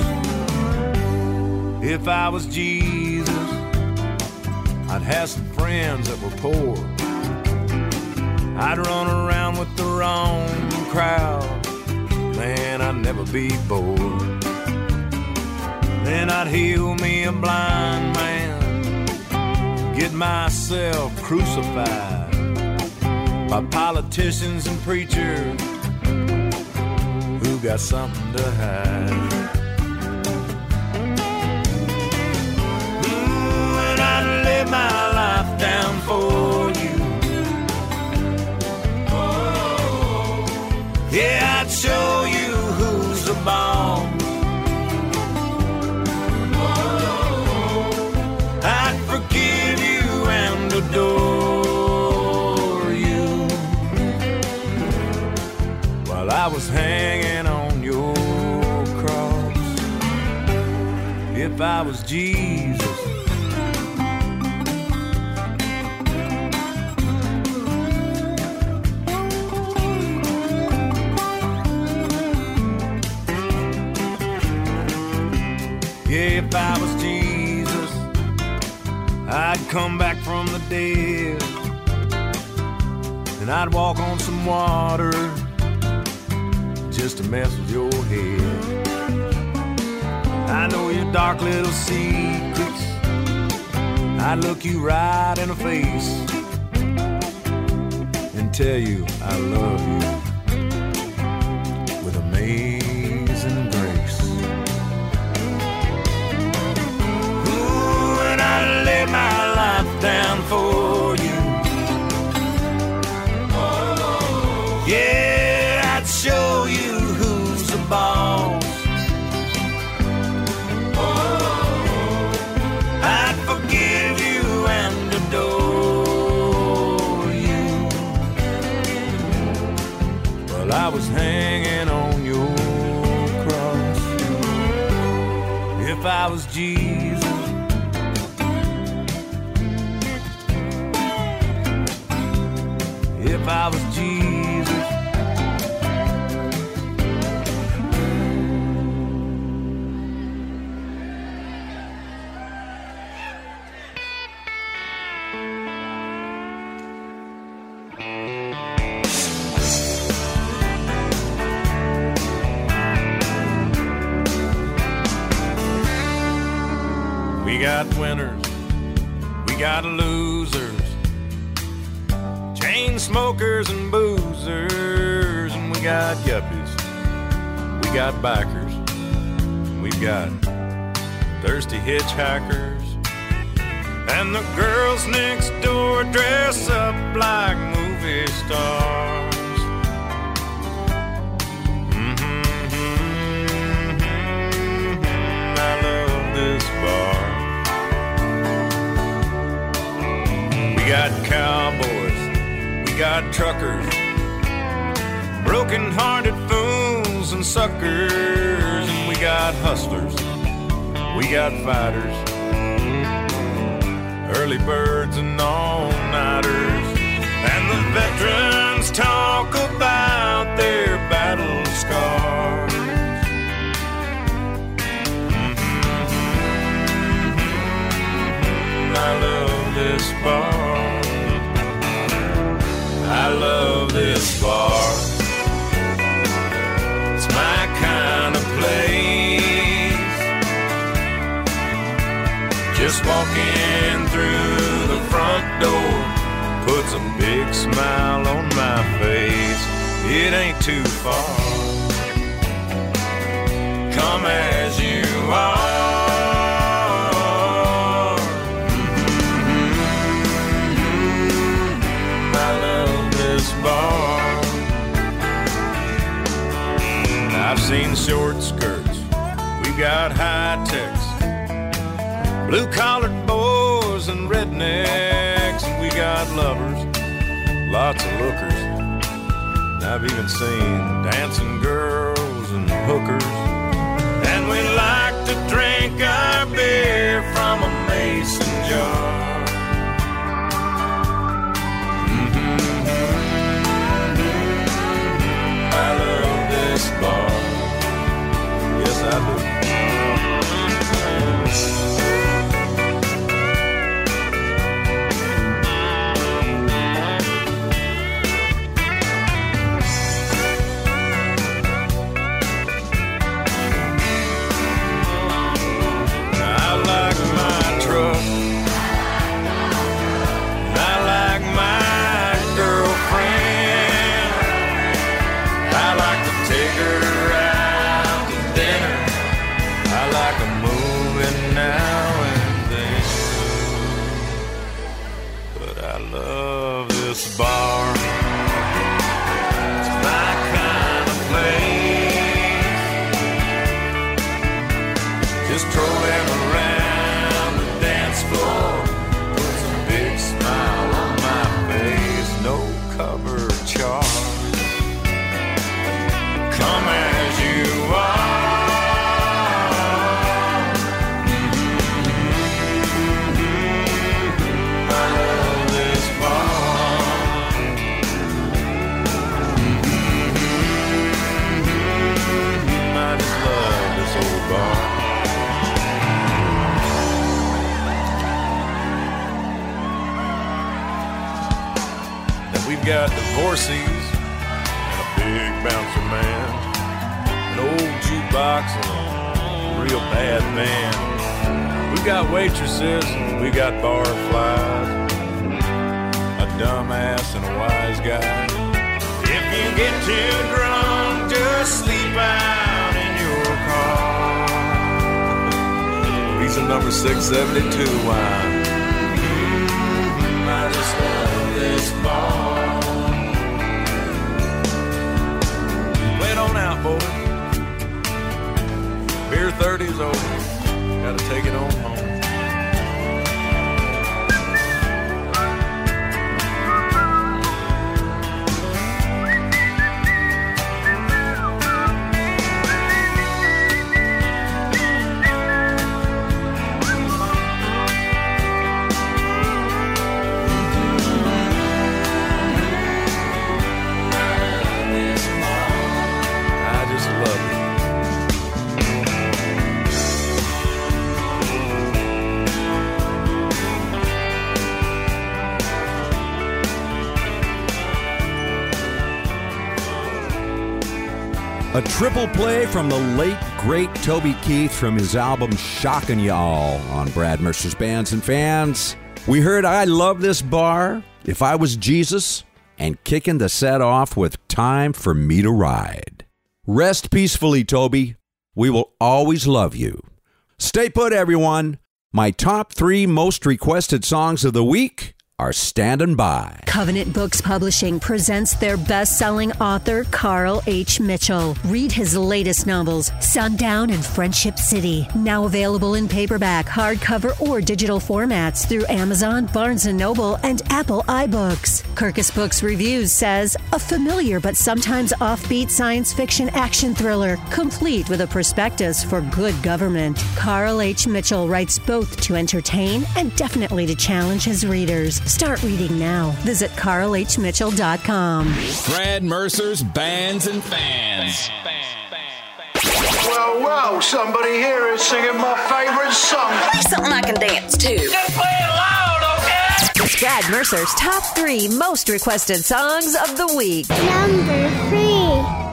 If I was Jesus, I'd have some friends that were poor. I'd run around with the wrong crowd. Man, I'd never be bored. Then I'd heal me a blind man, get myself crucified by politicians and preachers who got something to hide. Ooh, and I'd lay my life down for you. Yeah, I'd show you who's the boss. I'd forgive you and adore you while I was hanging on your cross. If I was Jesus, yeah, if I was Jesus, I'd come back from the dead, and I'd walk on some water just to mess with your head. I know your dark little secrets. I'd look you right in the face and tell you I love you with amazing grace. Ooh, and I'd lay my life down for you. Yeah, I'd show you who's the boss. I'd forgive you and adore you. Well, I was hanging on your cross. If I was Jesus, if I was Jesus, got winners, we got losers, chain smokers and boozers, and we got yuppies, we got bikers, we've got thirsty hitchhikers, and the girls next door dress up like movie stars. We got cowboys, we got truckers, broken-hearted fools and suckers, and we got hustlers, we got fighters, early birds and all-nighters, and the veterans talk about their battle scars. I love this bar. I love this bar. It's my kind of place. Just walking through the front door puts a big smile on my face. It ain't too far. Come as you are. Bar. I've seen short skirts, we've got high techs, blue collared boys and rednecks, and we got lovers, lots of lookers. And I've even seen dancing girls and hookers, and we like to drink our beer from a mason jar. I love this bar. Yes, I do. I like my truck. I like my girlfriend. I like to take her out to dinner. I like a movie now and then. But I love this bar. It's my kind of place. Just trolling around the dance floor puts a big smile on my face. No cover charge. Come as you are. I love this bar. I just love this old bar. Now we've got divorcees and a big bouncer man, an old jukebox and a real bad man. We got waitresses, we got barflies, a dumbass and a wise guy. If you get too drunk, just sleep out in your car. Reason number six seventy-two wine. I just love this bar. Wait on out, boy. Beer thirty's over. Gotta take it on home. A triple play from the late, great Toby Keith from his album Shockin' Y'all on Brad Mercer's Bands and Fans. We heard I Love This Bar, If I Was Jesus, and kicking the set off with Time for Me to Ride. Rest peacefully, Toby. We will always love you. Stay put, everyone. My top three most requested songs of the week are standing by. Covenant Books Publishing presents their best-selling author, Carl H. Mitchell. Read his latest novels, Sundown and Friendship City. Now available in paperback, hardcover, or digital formats through Amazon, Barnes and Noble, and Apple iBooks. Kirkus Books Reviews says, a familiar but sometimes offbeat science fiction action thriller, complete with a prospectus for good government. Carl H. Mitchell writes both to entertain and definitely to challenge his readers. Start reading now. Visit carl h mitchell dot com. Brad Mercer's Bands and Fans. Well, well, somebody here is singing my favorite song. Something I can dance to. Just play it loud, okay? It's Brad Mercer's top three most requested songs of the week. Number three.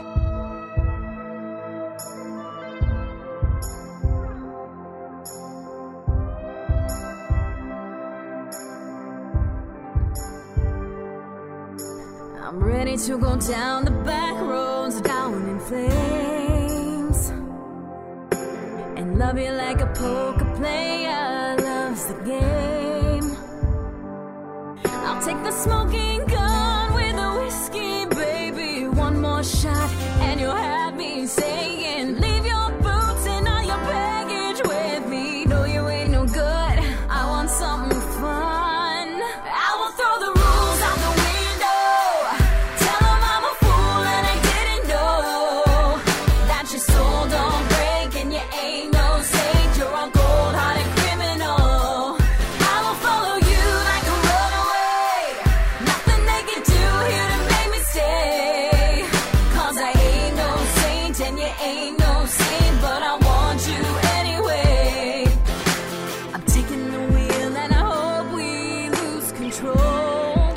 I'm ready to go down the back roads, down in flames, and love you like a poker player loves the game. I'll take the smoking gun with a whiskey, baby. One more shot and you'll have me saying, leave your boots and all your baggage with me. No, you ain't no good. I want something fun. I will throw the rules out the window. Tell them I'm a fool and I didn't know that your soul don't break and you ain't no saint. You're a cold-hearted criminal. I will follow you like a runaway. Nothing they can do here to make me stay. 'Cause I ain't no saint and you ain't no saint, but I want you anyway. I'm taking the wheel and I hope we lose control.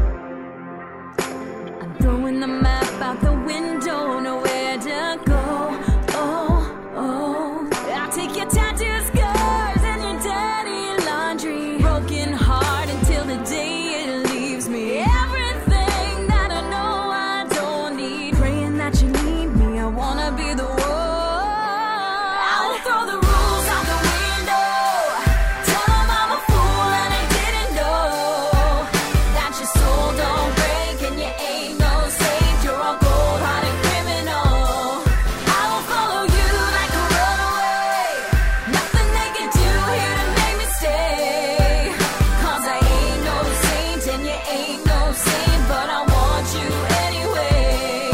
I'm throwing the map out the window, nowhere to go. Oh, oh. I'll take your tattoo scars and your dirty laundry. Broken heart until the day it leaves me. Everything that I know I don't need. Praying that you need me, I wanna be the one. I will throw the rules out the window. Tell them I'm a fool and I didn't know that your soul don't break and you ain't no saint. You're a cold-hearted criminal. I will follow you like a runaway. Nothing they can do here to make me stay. 'Cause I ain't no saint and you ain't no saint, but I want you anyway.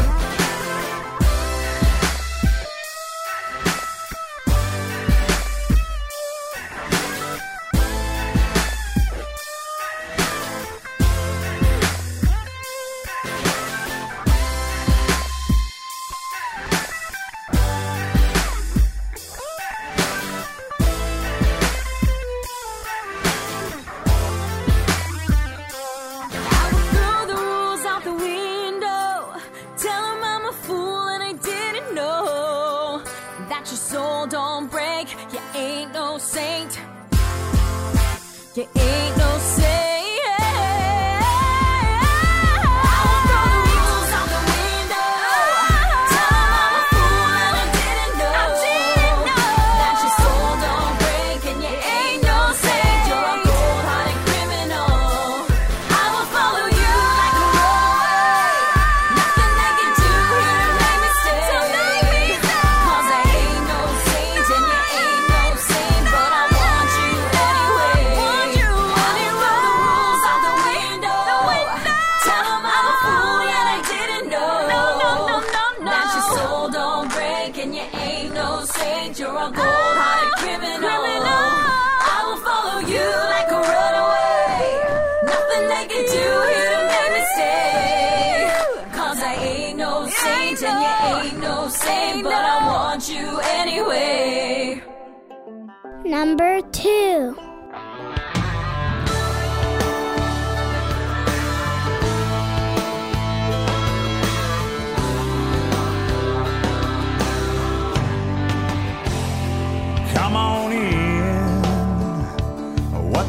I will throw the rules out the window. Tell them I'm a fool and I didn't know that your soul don't break. You ain't no saint. You ain't no saint. I will throw the rules out the window. Tell them I'm a fool and I didn't know that your soul don't break and you ain't no saint. You're a cold-hearted criminal. I will follow you like a runaway. Nothing they can do here to make me stay. 'Cause I ain't no saint and you ain't no saint, but I want you anyway. I will throw the rules out the window. Tell them I'm a fool and I didn't know that your soul don't break and you ain't no saint. You're a cold-hearted criminal. I will follow you like a runaway. Nothing they can do here to make me stay. 'Cause I ain't no saint and you ain't no saint, but I want you anyway. Number two.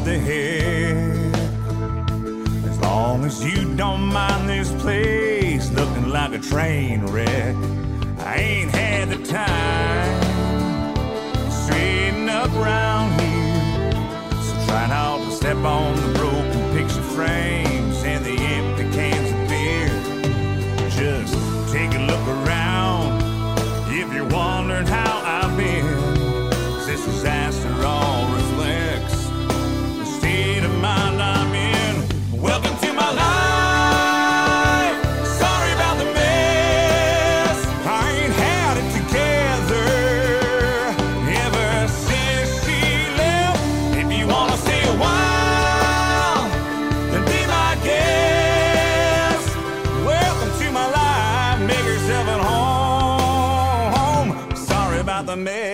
the heck? As long as you don't mind this place looking like a train wreck, I ain't had the time to straighten up round here. So try not to step on the broken picture frames and the empty cans of beer. Just take a look around if you're wondering how I've been. This disaster all reflects the state of mind I'm in. Welcome to my life. Sorry about the mess. I ain't had it together ever since she left. If you wanna stay a while, then be my guest. Welcome to my life. Make yourself at home. Sorry about the mess.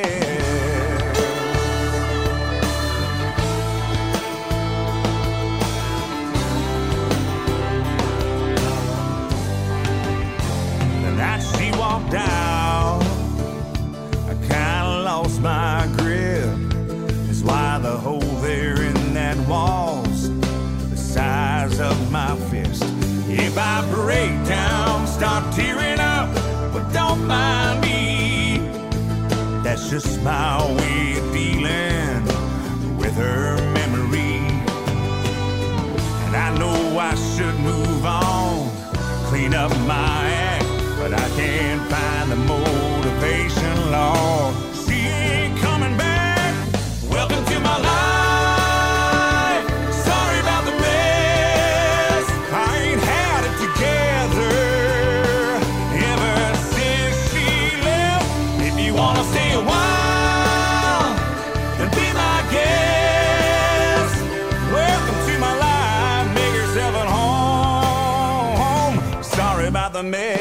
Walked out, I kinda lost my grip. That's why the hole there in that wall's the size of my fist. If I break down, start tearing up, but don't mind me. That's just my way of dealing with her memory. And I know I should move on, clean up my act, but I can't find the motivation, Lord. She ain't coming back. Welcome to my life. Sorry about the mess. I ain't had it together ever since she left. If you wanna stay a while, then be my guest. Welcome to my life. Make yourself at home. Sorry about the mess.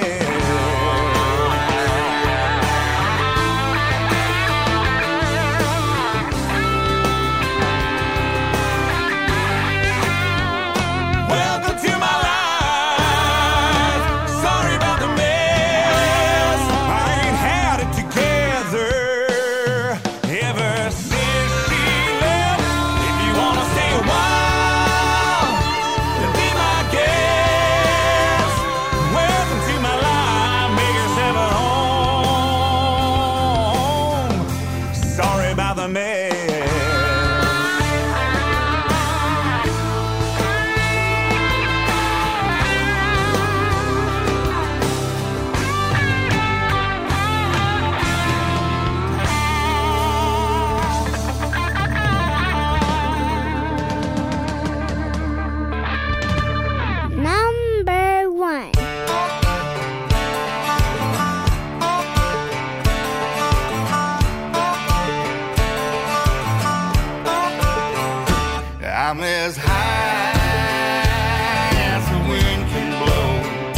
I'm as high as the wind can blow,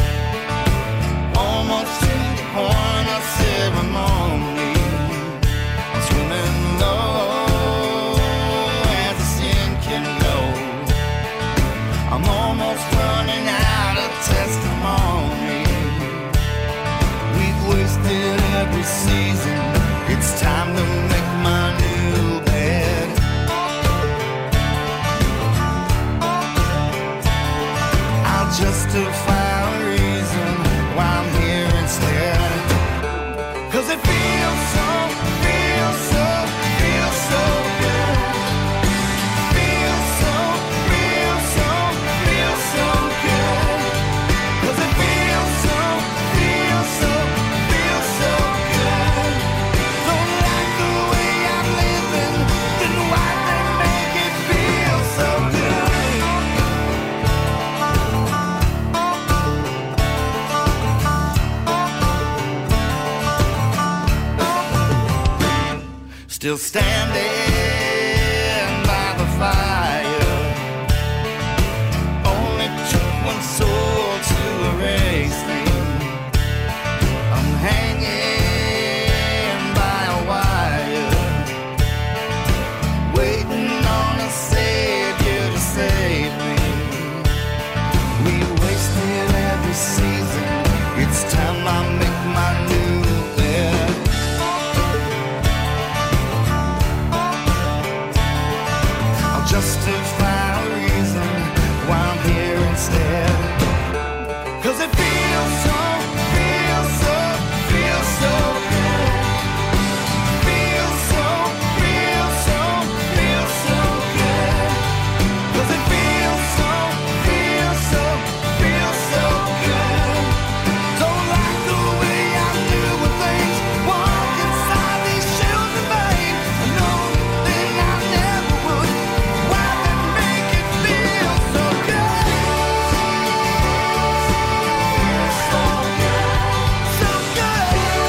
almost to the point of ceremony, swimming low as the sin can go. I'm almost running out of testimony. We've wasted every season. It's time to make my new bed. Justify a reason why I'm here instead. Cause it feels so, feels so, feels so good. Feels so, feels so, feels so good. Cause it feels so, feels so, feels so good. Don't like the way I'm living, then why they make it feel so good? Still standing by the fire. Only took one soul to erase me. I'm hanging by a wire, waiting on a savior to save me. We wasted every season. It's time I make my new bed. justify a reason why I'm here instead. Cause it feels so, feels so, feels so good. Feels so, feels so, feels so good. Cause it feels so, feels so, feels so good. Don't like the way I do with things. Walk inside these shoes in vain. I know that I never would. Why they make it feel so good? So good, so good.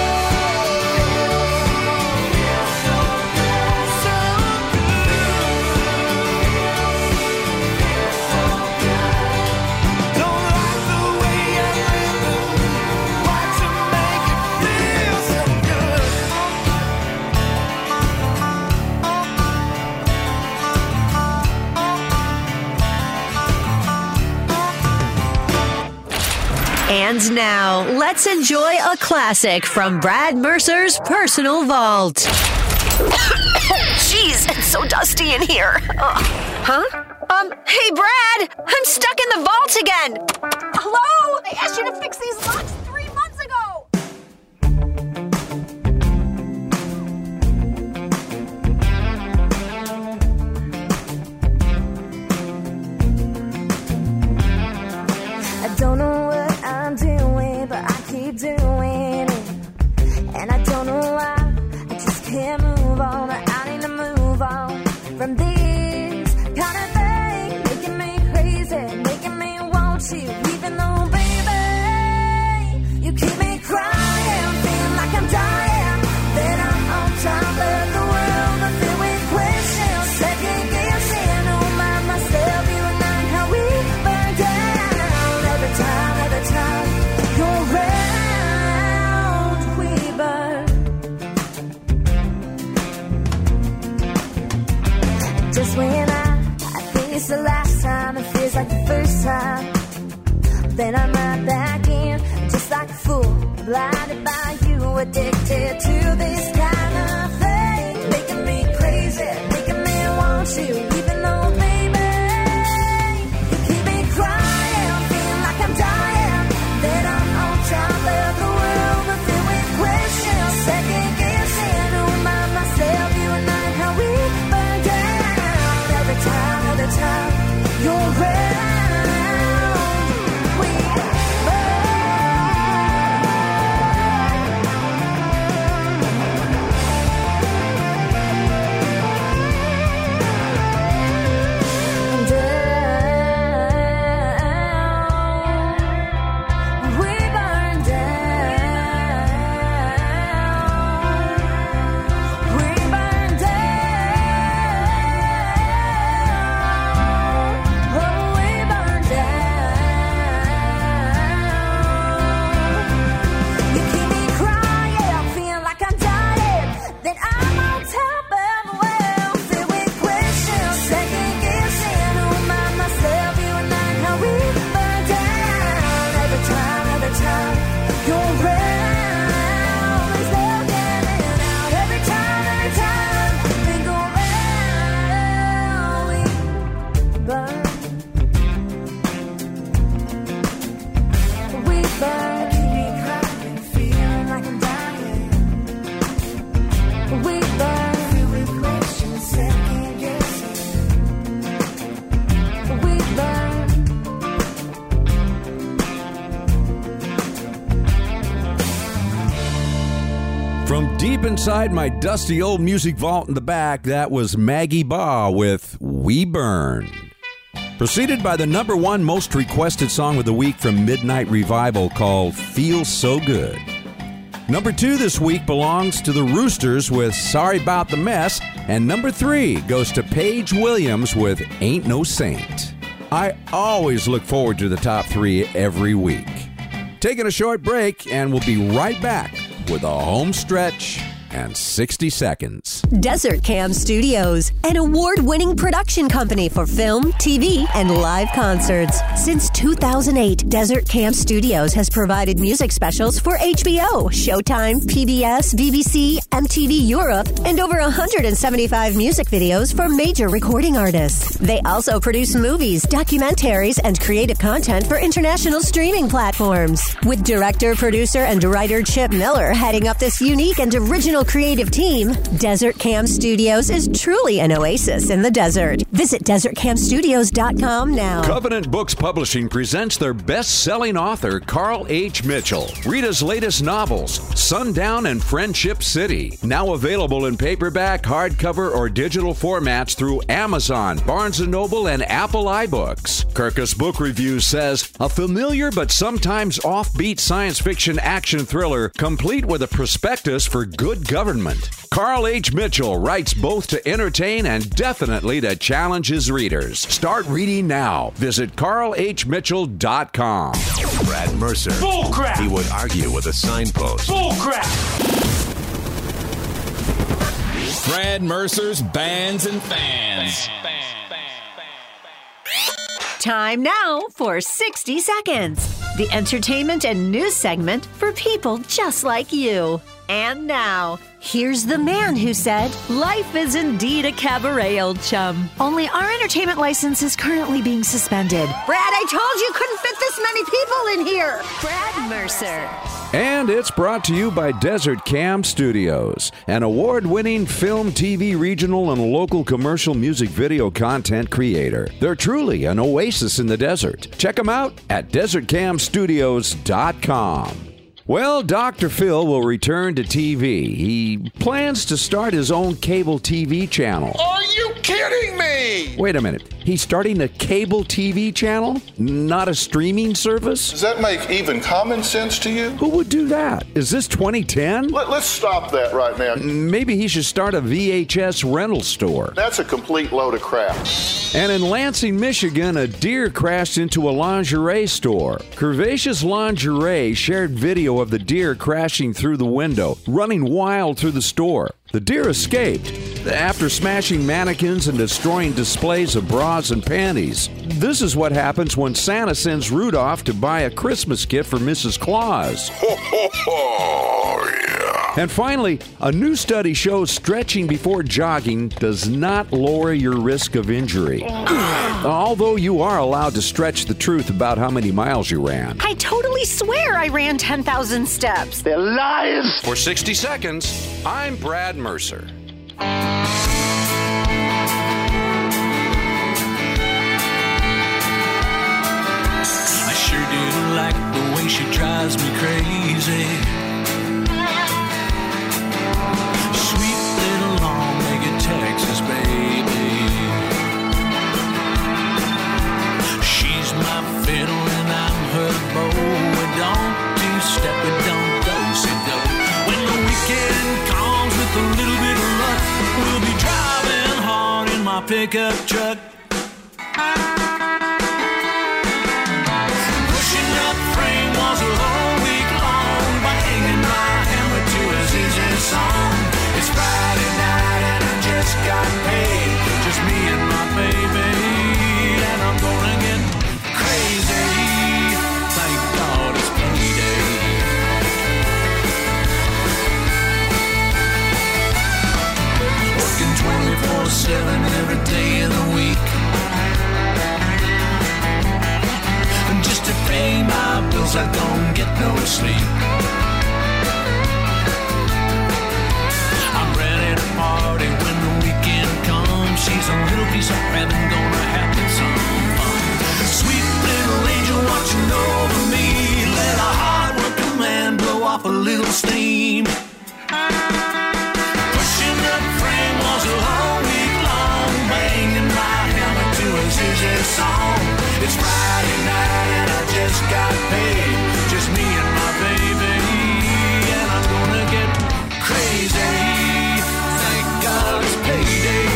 Feels so good, so good. Don't like the way I'm living. Why to make it feel so good? And now, let's enjoy a classic from Brad Mercer's personal vault. Jeez, it's so dusty in here. Ugh. Huh? Um, hey, Brad! I'm stuck in the vault again! Hello? They asked you to fix these locks three months ago! I don't know what I'm doing, but I keep doing it. And I don't know why, I just can't move on. I need to move on from this kind of thing, making me crazy, making me want you. Even though, baby, you keep me crying, feeling like I'm dying. That I'm on top of the world, but filled with questions, second guessing. Oh my, myself, you and I, how we burn down. Every time, every time you're around, we burn. Just when I, I think it's the last time, it feels like the first time. Then I'm right back in, just like a fool, blinded by you, addicted to this kind of thing, making me crazy, making me want you, even though, baby, you keep me crying, feeling like I'm dying, that I'm on top of the world, but filled with questions, second guessing, who am I, myself, you and I, how we burn down, every time, every time you're around, we burn down, we burn down, we burn down, oh, we burn down. You keep me crying, feeling like I'm dying, then I'm on top of the world, filled with questions, second guessing, who am I, myself, you and I, how we burn down, every time, every time you're around, there's no getting out, every time, every time we go round, we burn, we burn, keep me crying, feeling like I'm dying, we burn, filled with questions, second guessing, we burn. From deep inside my dusty old music vault in the back, that was Maggie Baugh with We Burn. Preceded by the number one most requested song of the week from Midnight Revival called Feel So Good. Number two this week belongs to the Roosters with Sorry About the Mess, and number three goes to Paige Williams with Ain't No Saint. I always look forward to the top three every week. Taking a short break, and we'll be right back with a home stretch and sixty seconds. Desert Cam Studios, an award-winning production company for film, T V, and live concerts. Since two thousand eight, Desert Cam Studios has provided music specials for H B O, Showtime, P B S, B B C, M T V Europe, and over one hundred seventy-five music videos for major recording artists. They also produce movies, documentaries, and creative content for international streaming platforms. With director, producer, and writer Chip Miller heading up this unique and original creative team, Desert Cam Studios is truly an oasis in the desert. Visit desert cam studios dot com now. Covenant Books Publishing presents their best-selling author, Carl H. Mitchell. Read his latest novels, Sundown and Friendship City, now available in paperback, hardcover, or digital formats through Amazon, Barnes and Noble, and Apple iBooks. Kirkus Book Review says, a familiar but sometimes offbeat science fiction action thriller complete with a prospectus for good government. Carl H. Mitchell writes both to entertain and definitely to challenge his readers. Start reading now. Visit carl h mitchell dot com. Brad Mercer. Bull crap! He would argue with a signpost. Bull crap! Brad Mercer's Bands and Fans. Time now for sixty seconds, the entertainment and news segment for people just like you. And now, here's the man who said, life is indeed a cabaret, old chum. Only our entertainment license is currently being suspended. Brad, I told you couldn't fit this many people in here. Brad Mercer. And it's brought to you by Desert Cam Studios, an award-winning film, T V, regional, and local commercial music video content creator. They're truly an oasis in the desert. Check them out at desert cam studios dot com. Well, Doctor Phil will return to T V. He plans to start his own cable T V channel. Are you kidding me? Wait a minute. He's starting a cable T V channel? Not a streaming service? Does that make even common sense to you? Who would do that? Is this twenty ten? Let, let's stop that right now. Maybe he should start a V H S rental store. That's a complete load of crap. And in Lansing, Michigan, a deer crashed into a lingerie store. Curvaceous Lingerie shared video of the deer crashing through the window, running wild through the store. The deer escaped after smashing mannequins and destroying displays of bras and panties. This is what happens when Santa sends Rudolph to buy a Christmas gift for Missus Claus. Ho, ho, ho, yeah. And finally, a new study shows stretching before jogging does not lower your risk of injury. Although you are allowed to stretch the truth about how many miles you ran. I totally swear I ran ten thousand steps. They're lies. For sixty seconds, I'm Brad Mercer. I sure do like the way she drives me crazy. Sweet little long-legged Texas baby. She's my fiddle and I'm her bow. We don't two-step, we don't do-si-do. When the weekend comes with a little bit of luck, we'll be driving hard in my pickup truck. Pushing up frame was a whole week long, banging my hammer to a Z Z song. It's Friday night and I just got paid, just me and my baby, and I'm gonna get crazy. Thank God it's payday. Working twenty-four seven every day of the week, and just to pay my bills I don't get no sleep. I'm ready to party when the weekend comes. She's a little piece of heaven, gonna have some fun. Sweet little angel watching over me, let a hard-working man blow off a little steam. Pushing up frame was a whole week long, banging my hammer to a Z Z song. It's Friday night and I just got paid, just me and my baby, and I'm gonna get crazy. Thank God it's payday.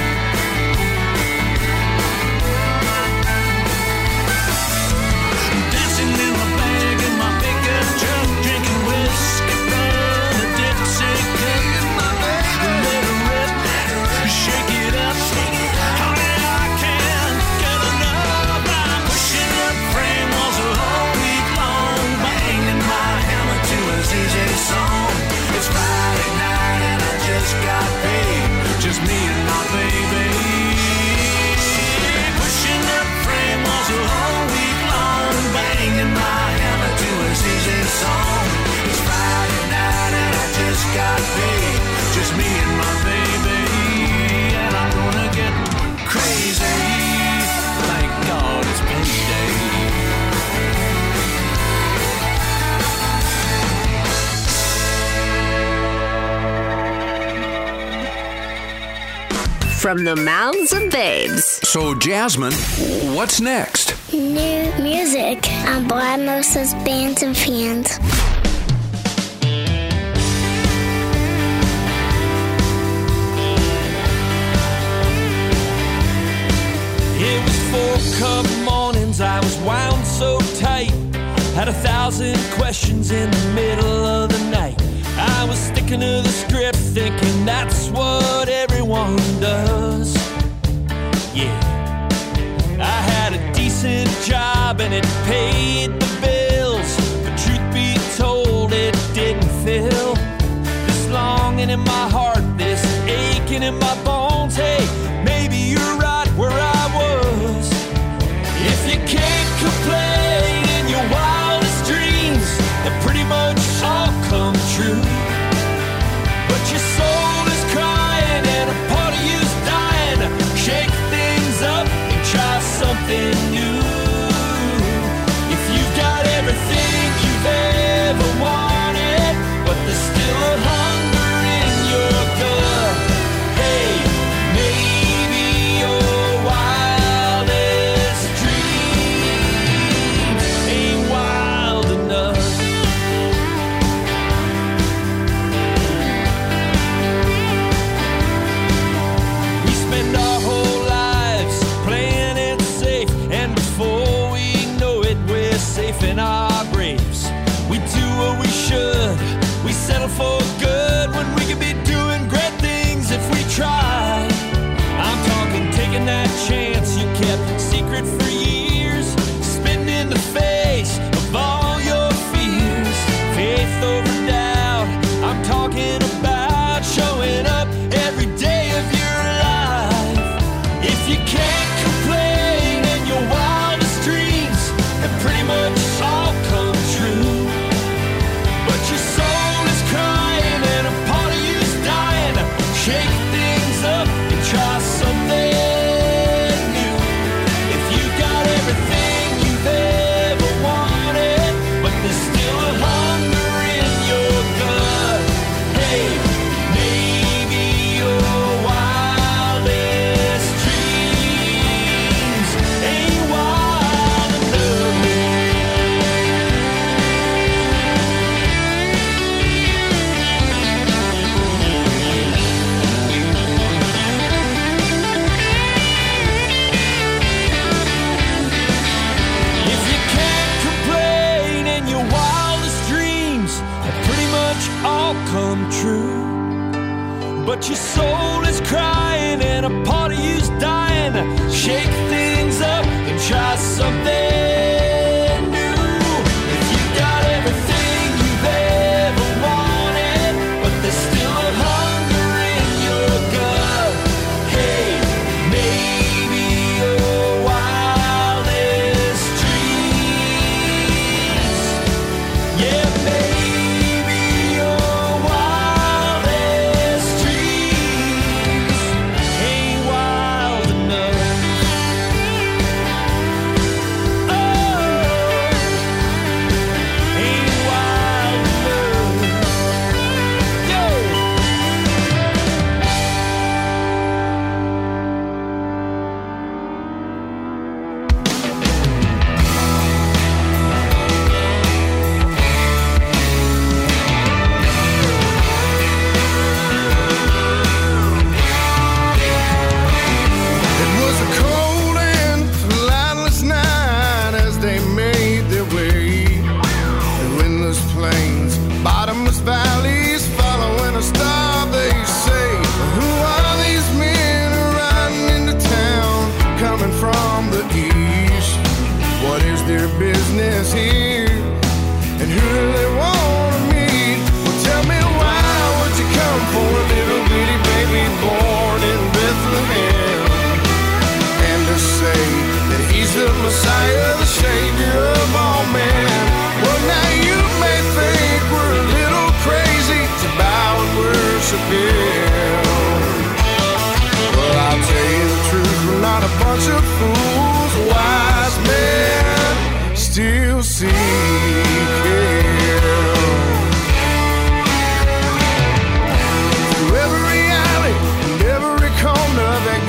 Dancing in my bag in my pickup truck, drinking whiskey from a Dixie cup. from the mouths of babes. So, Jasmine, what's next? New music on Brad Mercer's Bands and Fans. It was four cup mornings, I was wound so tight. Had a thousand questions in the middle of the night. I was sticking to the script, thinking that's what everyone does. Yeah. I had a decent job and it paid the bills, but truth be told, it didn't feel this longing in my heart, this aching in my bones. Hey, maybe you're right where I was. If you can't complain in your wildest dreams, they pretty much all come true. But your soul is crying and a part of you's dying. Shake things up and try something new. If you've got everything you've ever wanted, but there's still a hunger in your gut, hey, maybe your wildest dreams ain't wild enough. We spend our whole lives playing it safe, and before we know it, we're safe in our graves. We do what we should, we settle for good when we could be doing great things if we try. I'm talking taking that chance you kept secret for years, spitting in the face of all your fears, faith over doubt. I'm talking about showing up every day of your life. If you can't complain in your wildest dreams, they pretty much all come true. But your soul is crying and a part of you's dying. Shake things up and try something new. If you got everything you've ever wanted, but there's still a hunger in your gut, hey, maybe your wildest dreams ain't wild enough. If you can't complain in your wildest dreams, they pretty much all come true. But your soul is crying and a part of you's dying. Shake things up and try something new. If you got everything you've ever wanted, but there's still a hunger in your gut, hey, maybe your wildest dreams, yeah, maybe your wildest dreams ain't wild enough. Oh, ain't wild enough. Yo. It was a cold and lightless night as they made their way through endless plains, bottomless valleys, following a star. They say, who are these men riding into town, coming from the east? What is their business here, and who do they want to meet? Well, tell me, why would you come for a little bitty baby born in Bethlehem? And to say that he's the Messiah, the Savior of all men. Well, now you may think we're a little crazy to bow and worship him. Well, I'll tell you the truth, we're not a bunch of fools. Wise men still seek him. Through every alley and every corner, they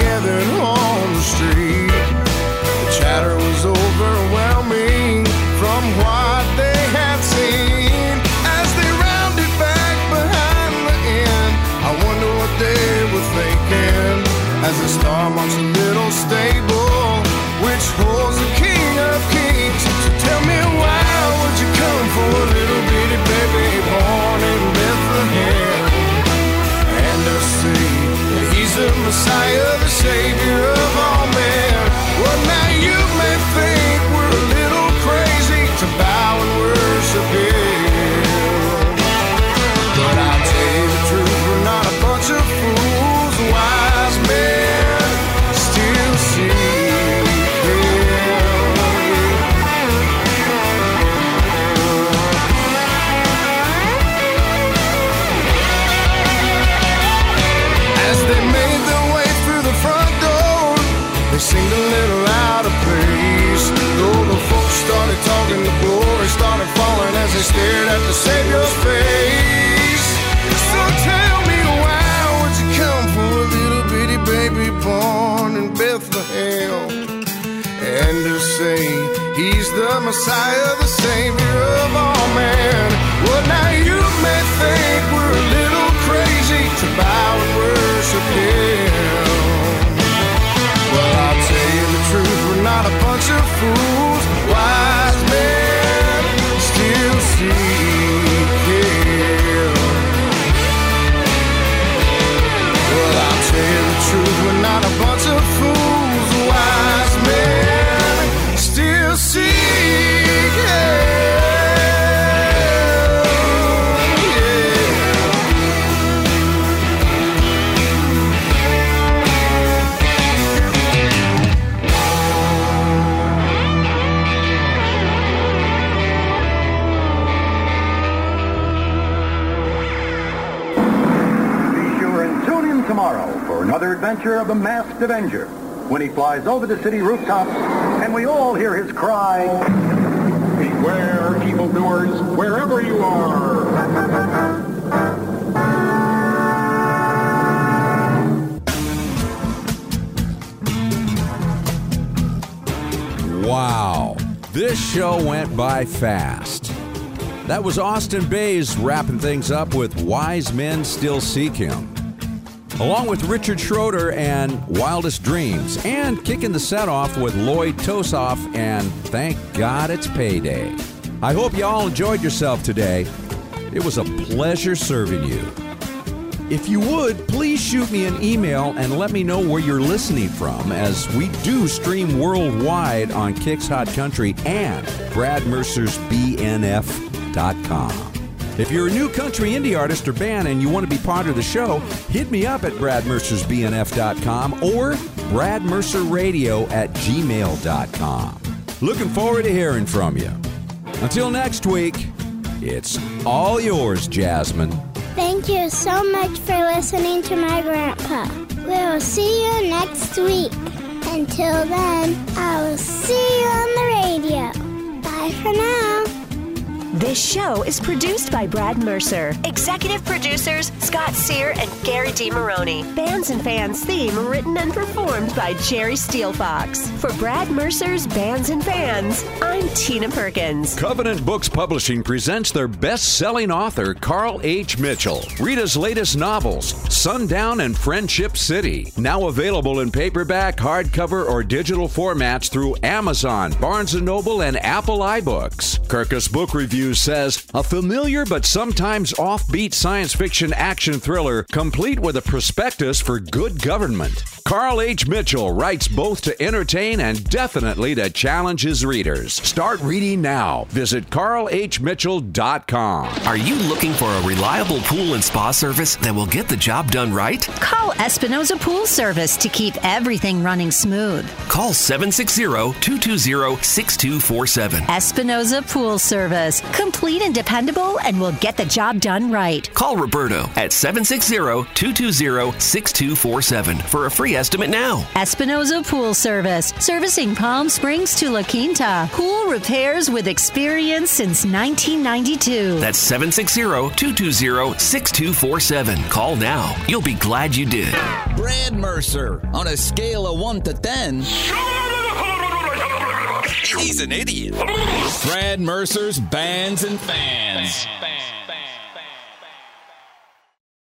seemed a little out of place. Though the folks started talking, the glory started falling as they stared at the Savior's face. So tell me, why would you come for a little bitty baby born in Bethlehem? And to say he's the Messiah, the Savior of all men. Well, now you may think we're a little crazy to bow and worship him. Well, I'll tell you the truth, we're not a bunch of fools. Wise men still seek him. Well, I'll tell you the truth, we're not a bunch of fools. Wise men still seek him. Tomorrow for another adventure of the Masked Avenger, when he flies over the city rooftops and we all hear his cry, "Beware, evildoers, wherever you are." Wow, this show went by fast. That was Austin Bays wrapping things up with Wise Men Still Seek Him, along with Richard Schroeder and Wildest Dreams, and kicking the set off with Lloyd Tosoff and Thank God It's Payday. I hope you all enjoyed yourself today. It was a pleasure serving you. If you would, please shoot me an email and let me know where you're listening from, as we do stream worldwide on Kicks Hot Country and Brad Mercer's B N F dot com. If you're a new country indie artist or band and you want to be part of the show, hit me up at Brad Mercer's B N F dot com or Brad Mercer Radio at gmail dot com. Looking forward to hearing from you. Until next week, it's all yours, Jasmine. Thank you so much for listening to my grandpa. We'll see you next week. Until then, I will see you on the radio. Bye for now. This show is produced by Brad Mercer. Executive producers Scott Sear and Gary DeMaroni. Bands and Fans theme written and performed by Jerry Steelfox. For Brad Mercer's Bands and Fans, I'm Tina Perkins. Covenant Books Publishing presents their best-selling author, Carl H. Mitchell. Rita's latest novels, Sundown and Friendship City. Now available in paperback, hardcover, or digital formats through Amazon, Barnes and Noble, and Apple iBooks. Kirkus Book Review says, a familiar but sometimes offbeat science fiction action thriller complete with a prospectus for good government. Carl H. Mitchell writes both to entertain and definitely to challenge his readers. Start reading now. Visit carl h mitchell dot com. Are you looking for a reliable pool and spa service that will get the job done right? Call Espinosa Pool Service to keep everything running smooth. Call seven six zero, two two zero, six two four seven. Espinosa Pool Service. Complete and dependable, and will get the job done right. Call Roberto at seven six zero, two two zero, six two four seven for a free estimate now. Espinosa Pool Service, servicing Palm Springs to La Quinta. Pool repairs with experience since nineteen ninety-two. That's seven six zero, two two zero, six two four seven. Call now. You'll be glad you did. Brad Mercer, on a scale of one to ten. He's an idiot. Brad Mercer's Bands and Fans.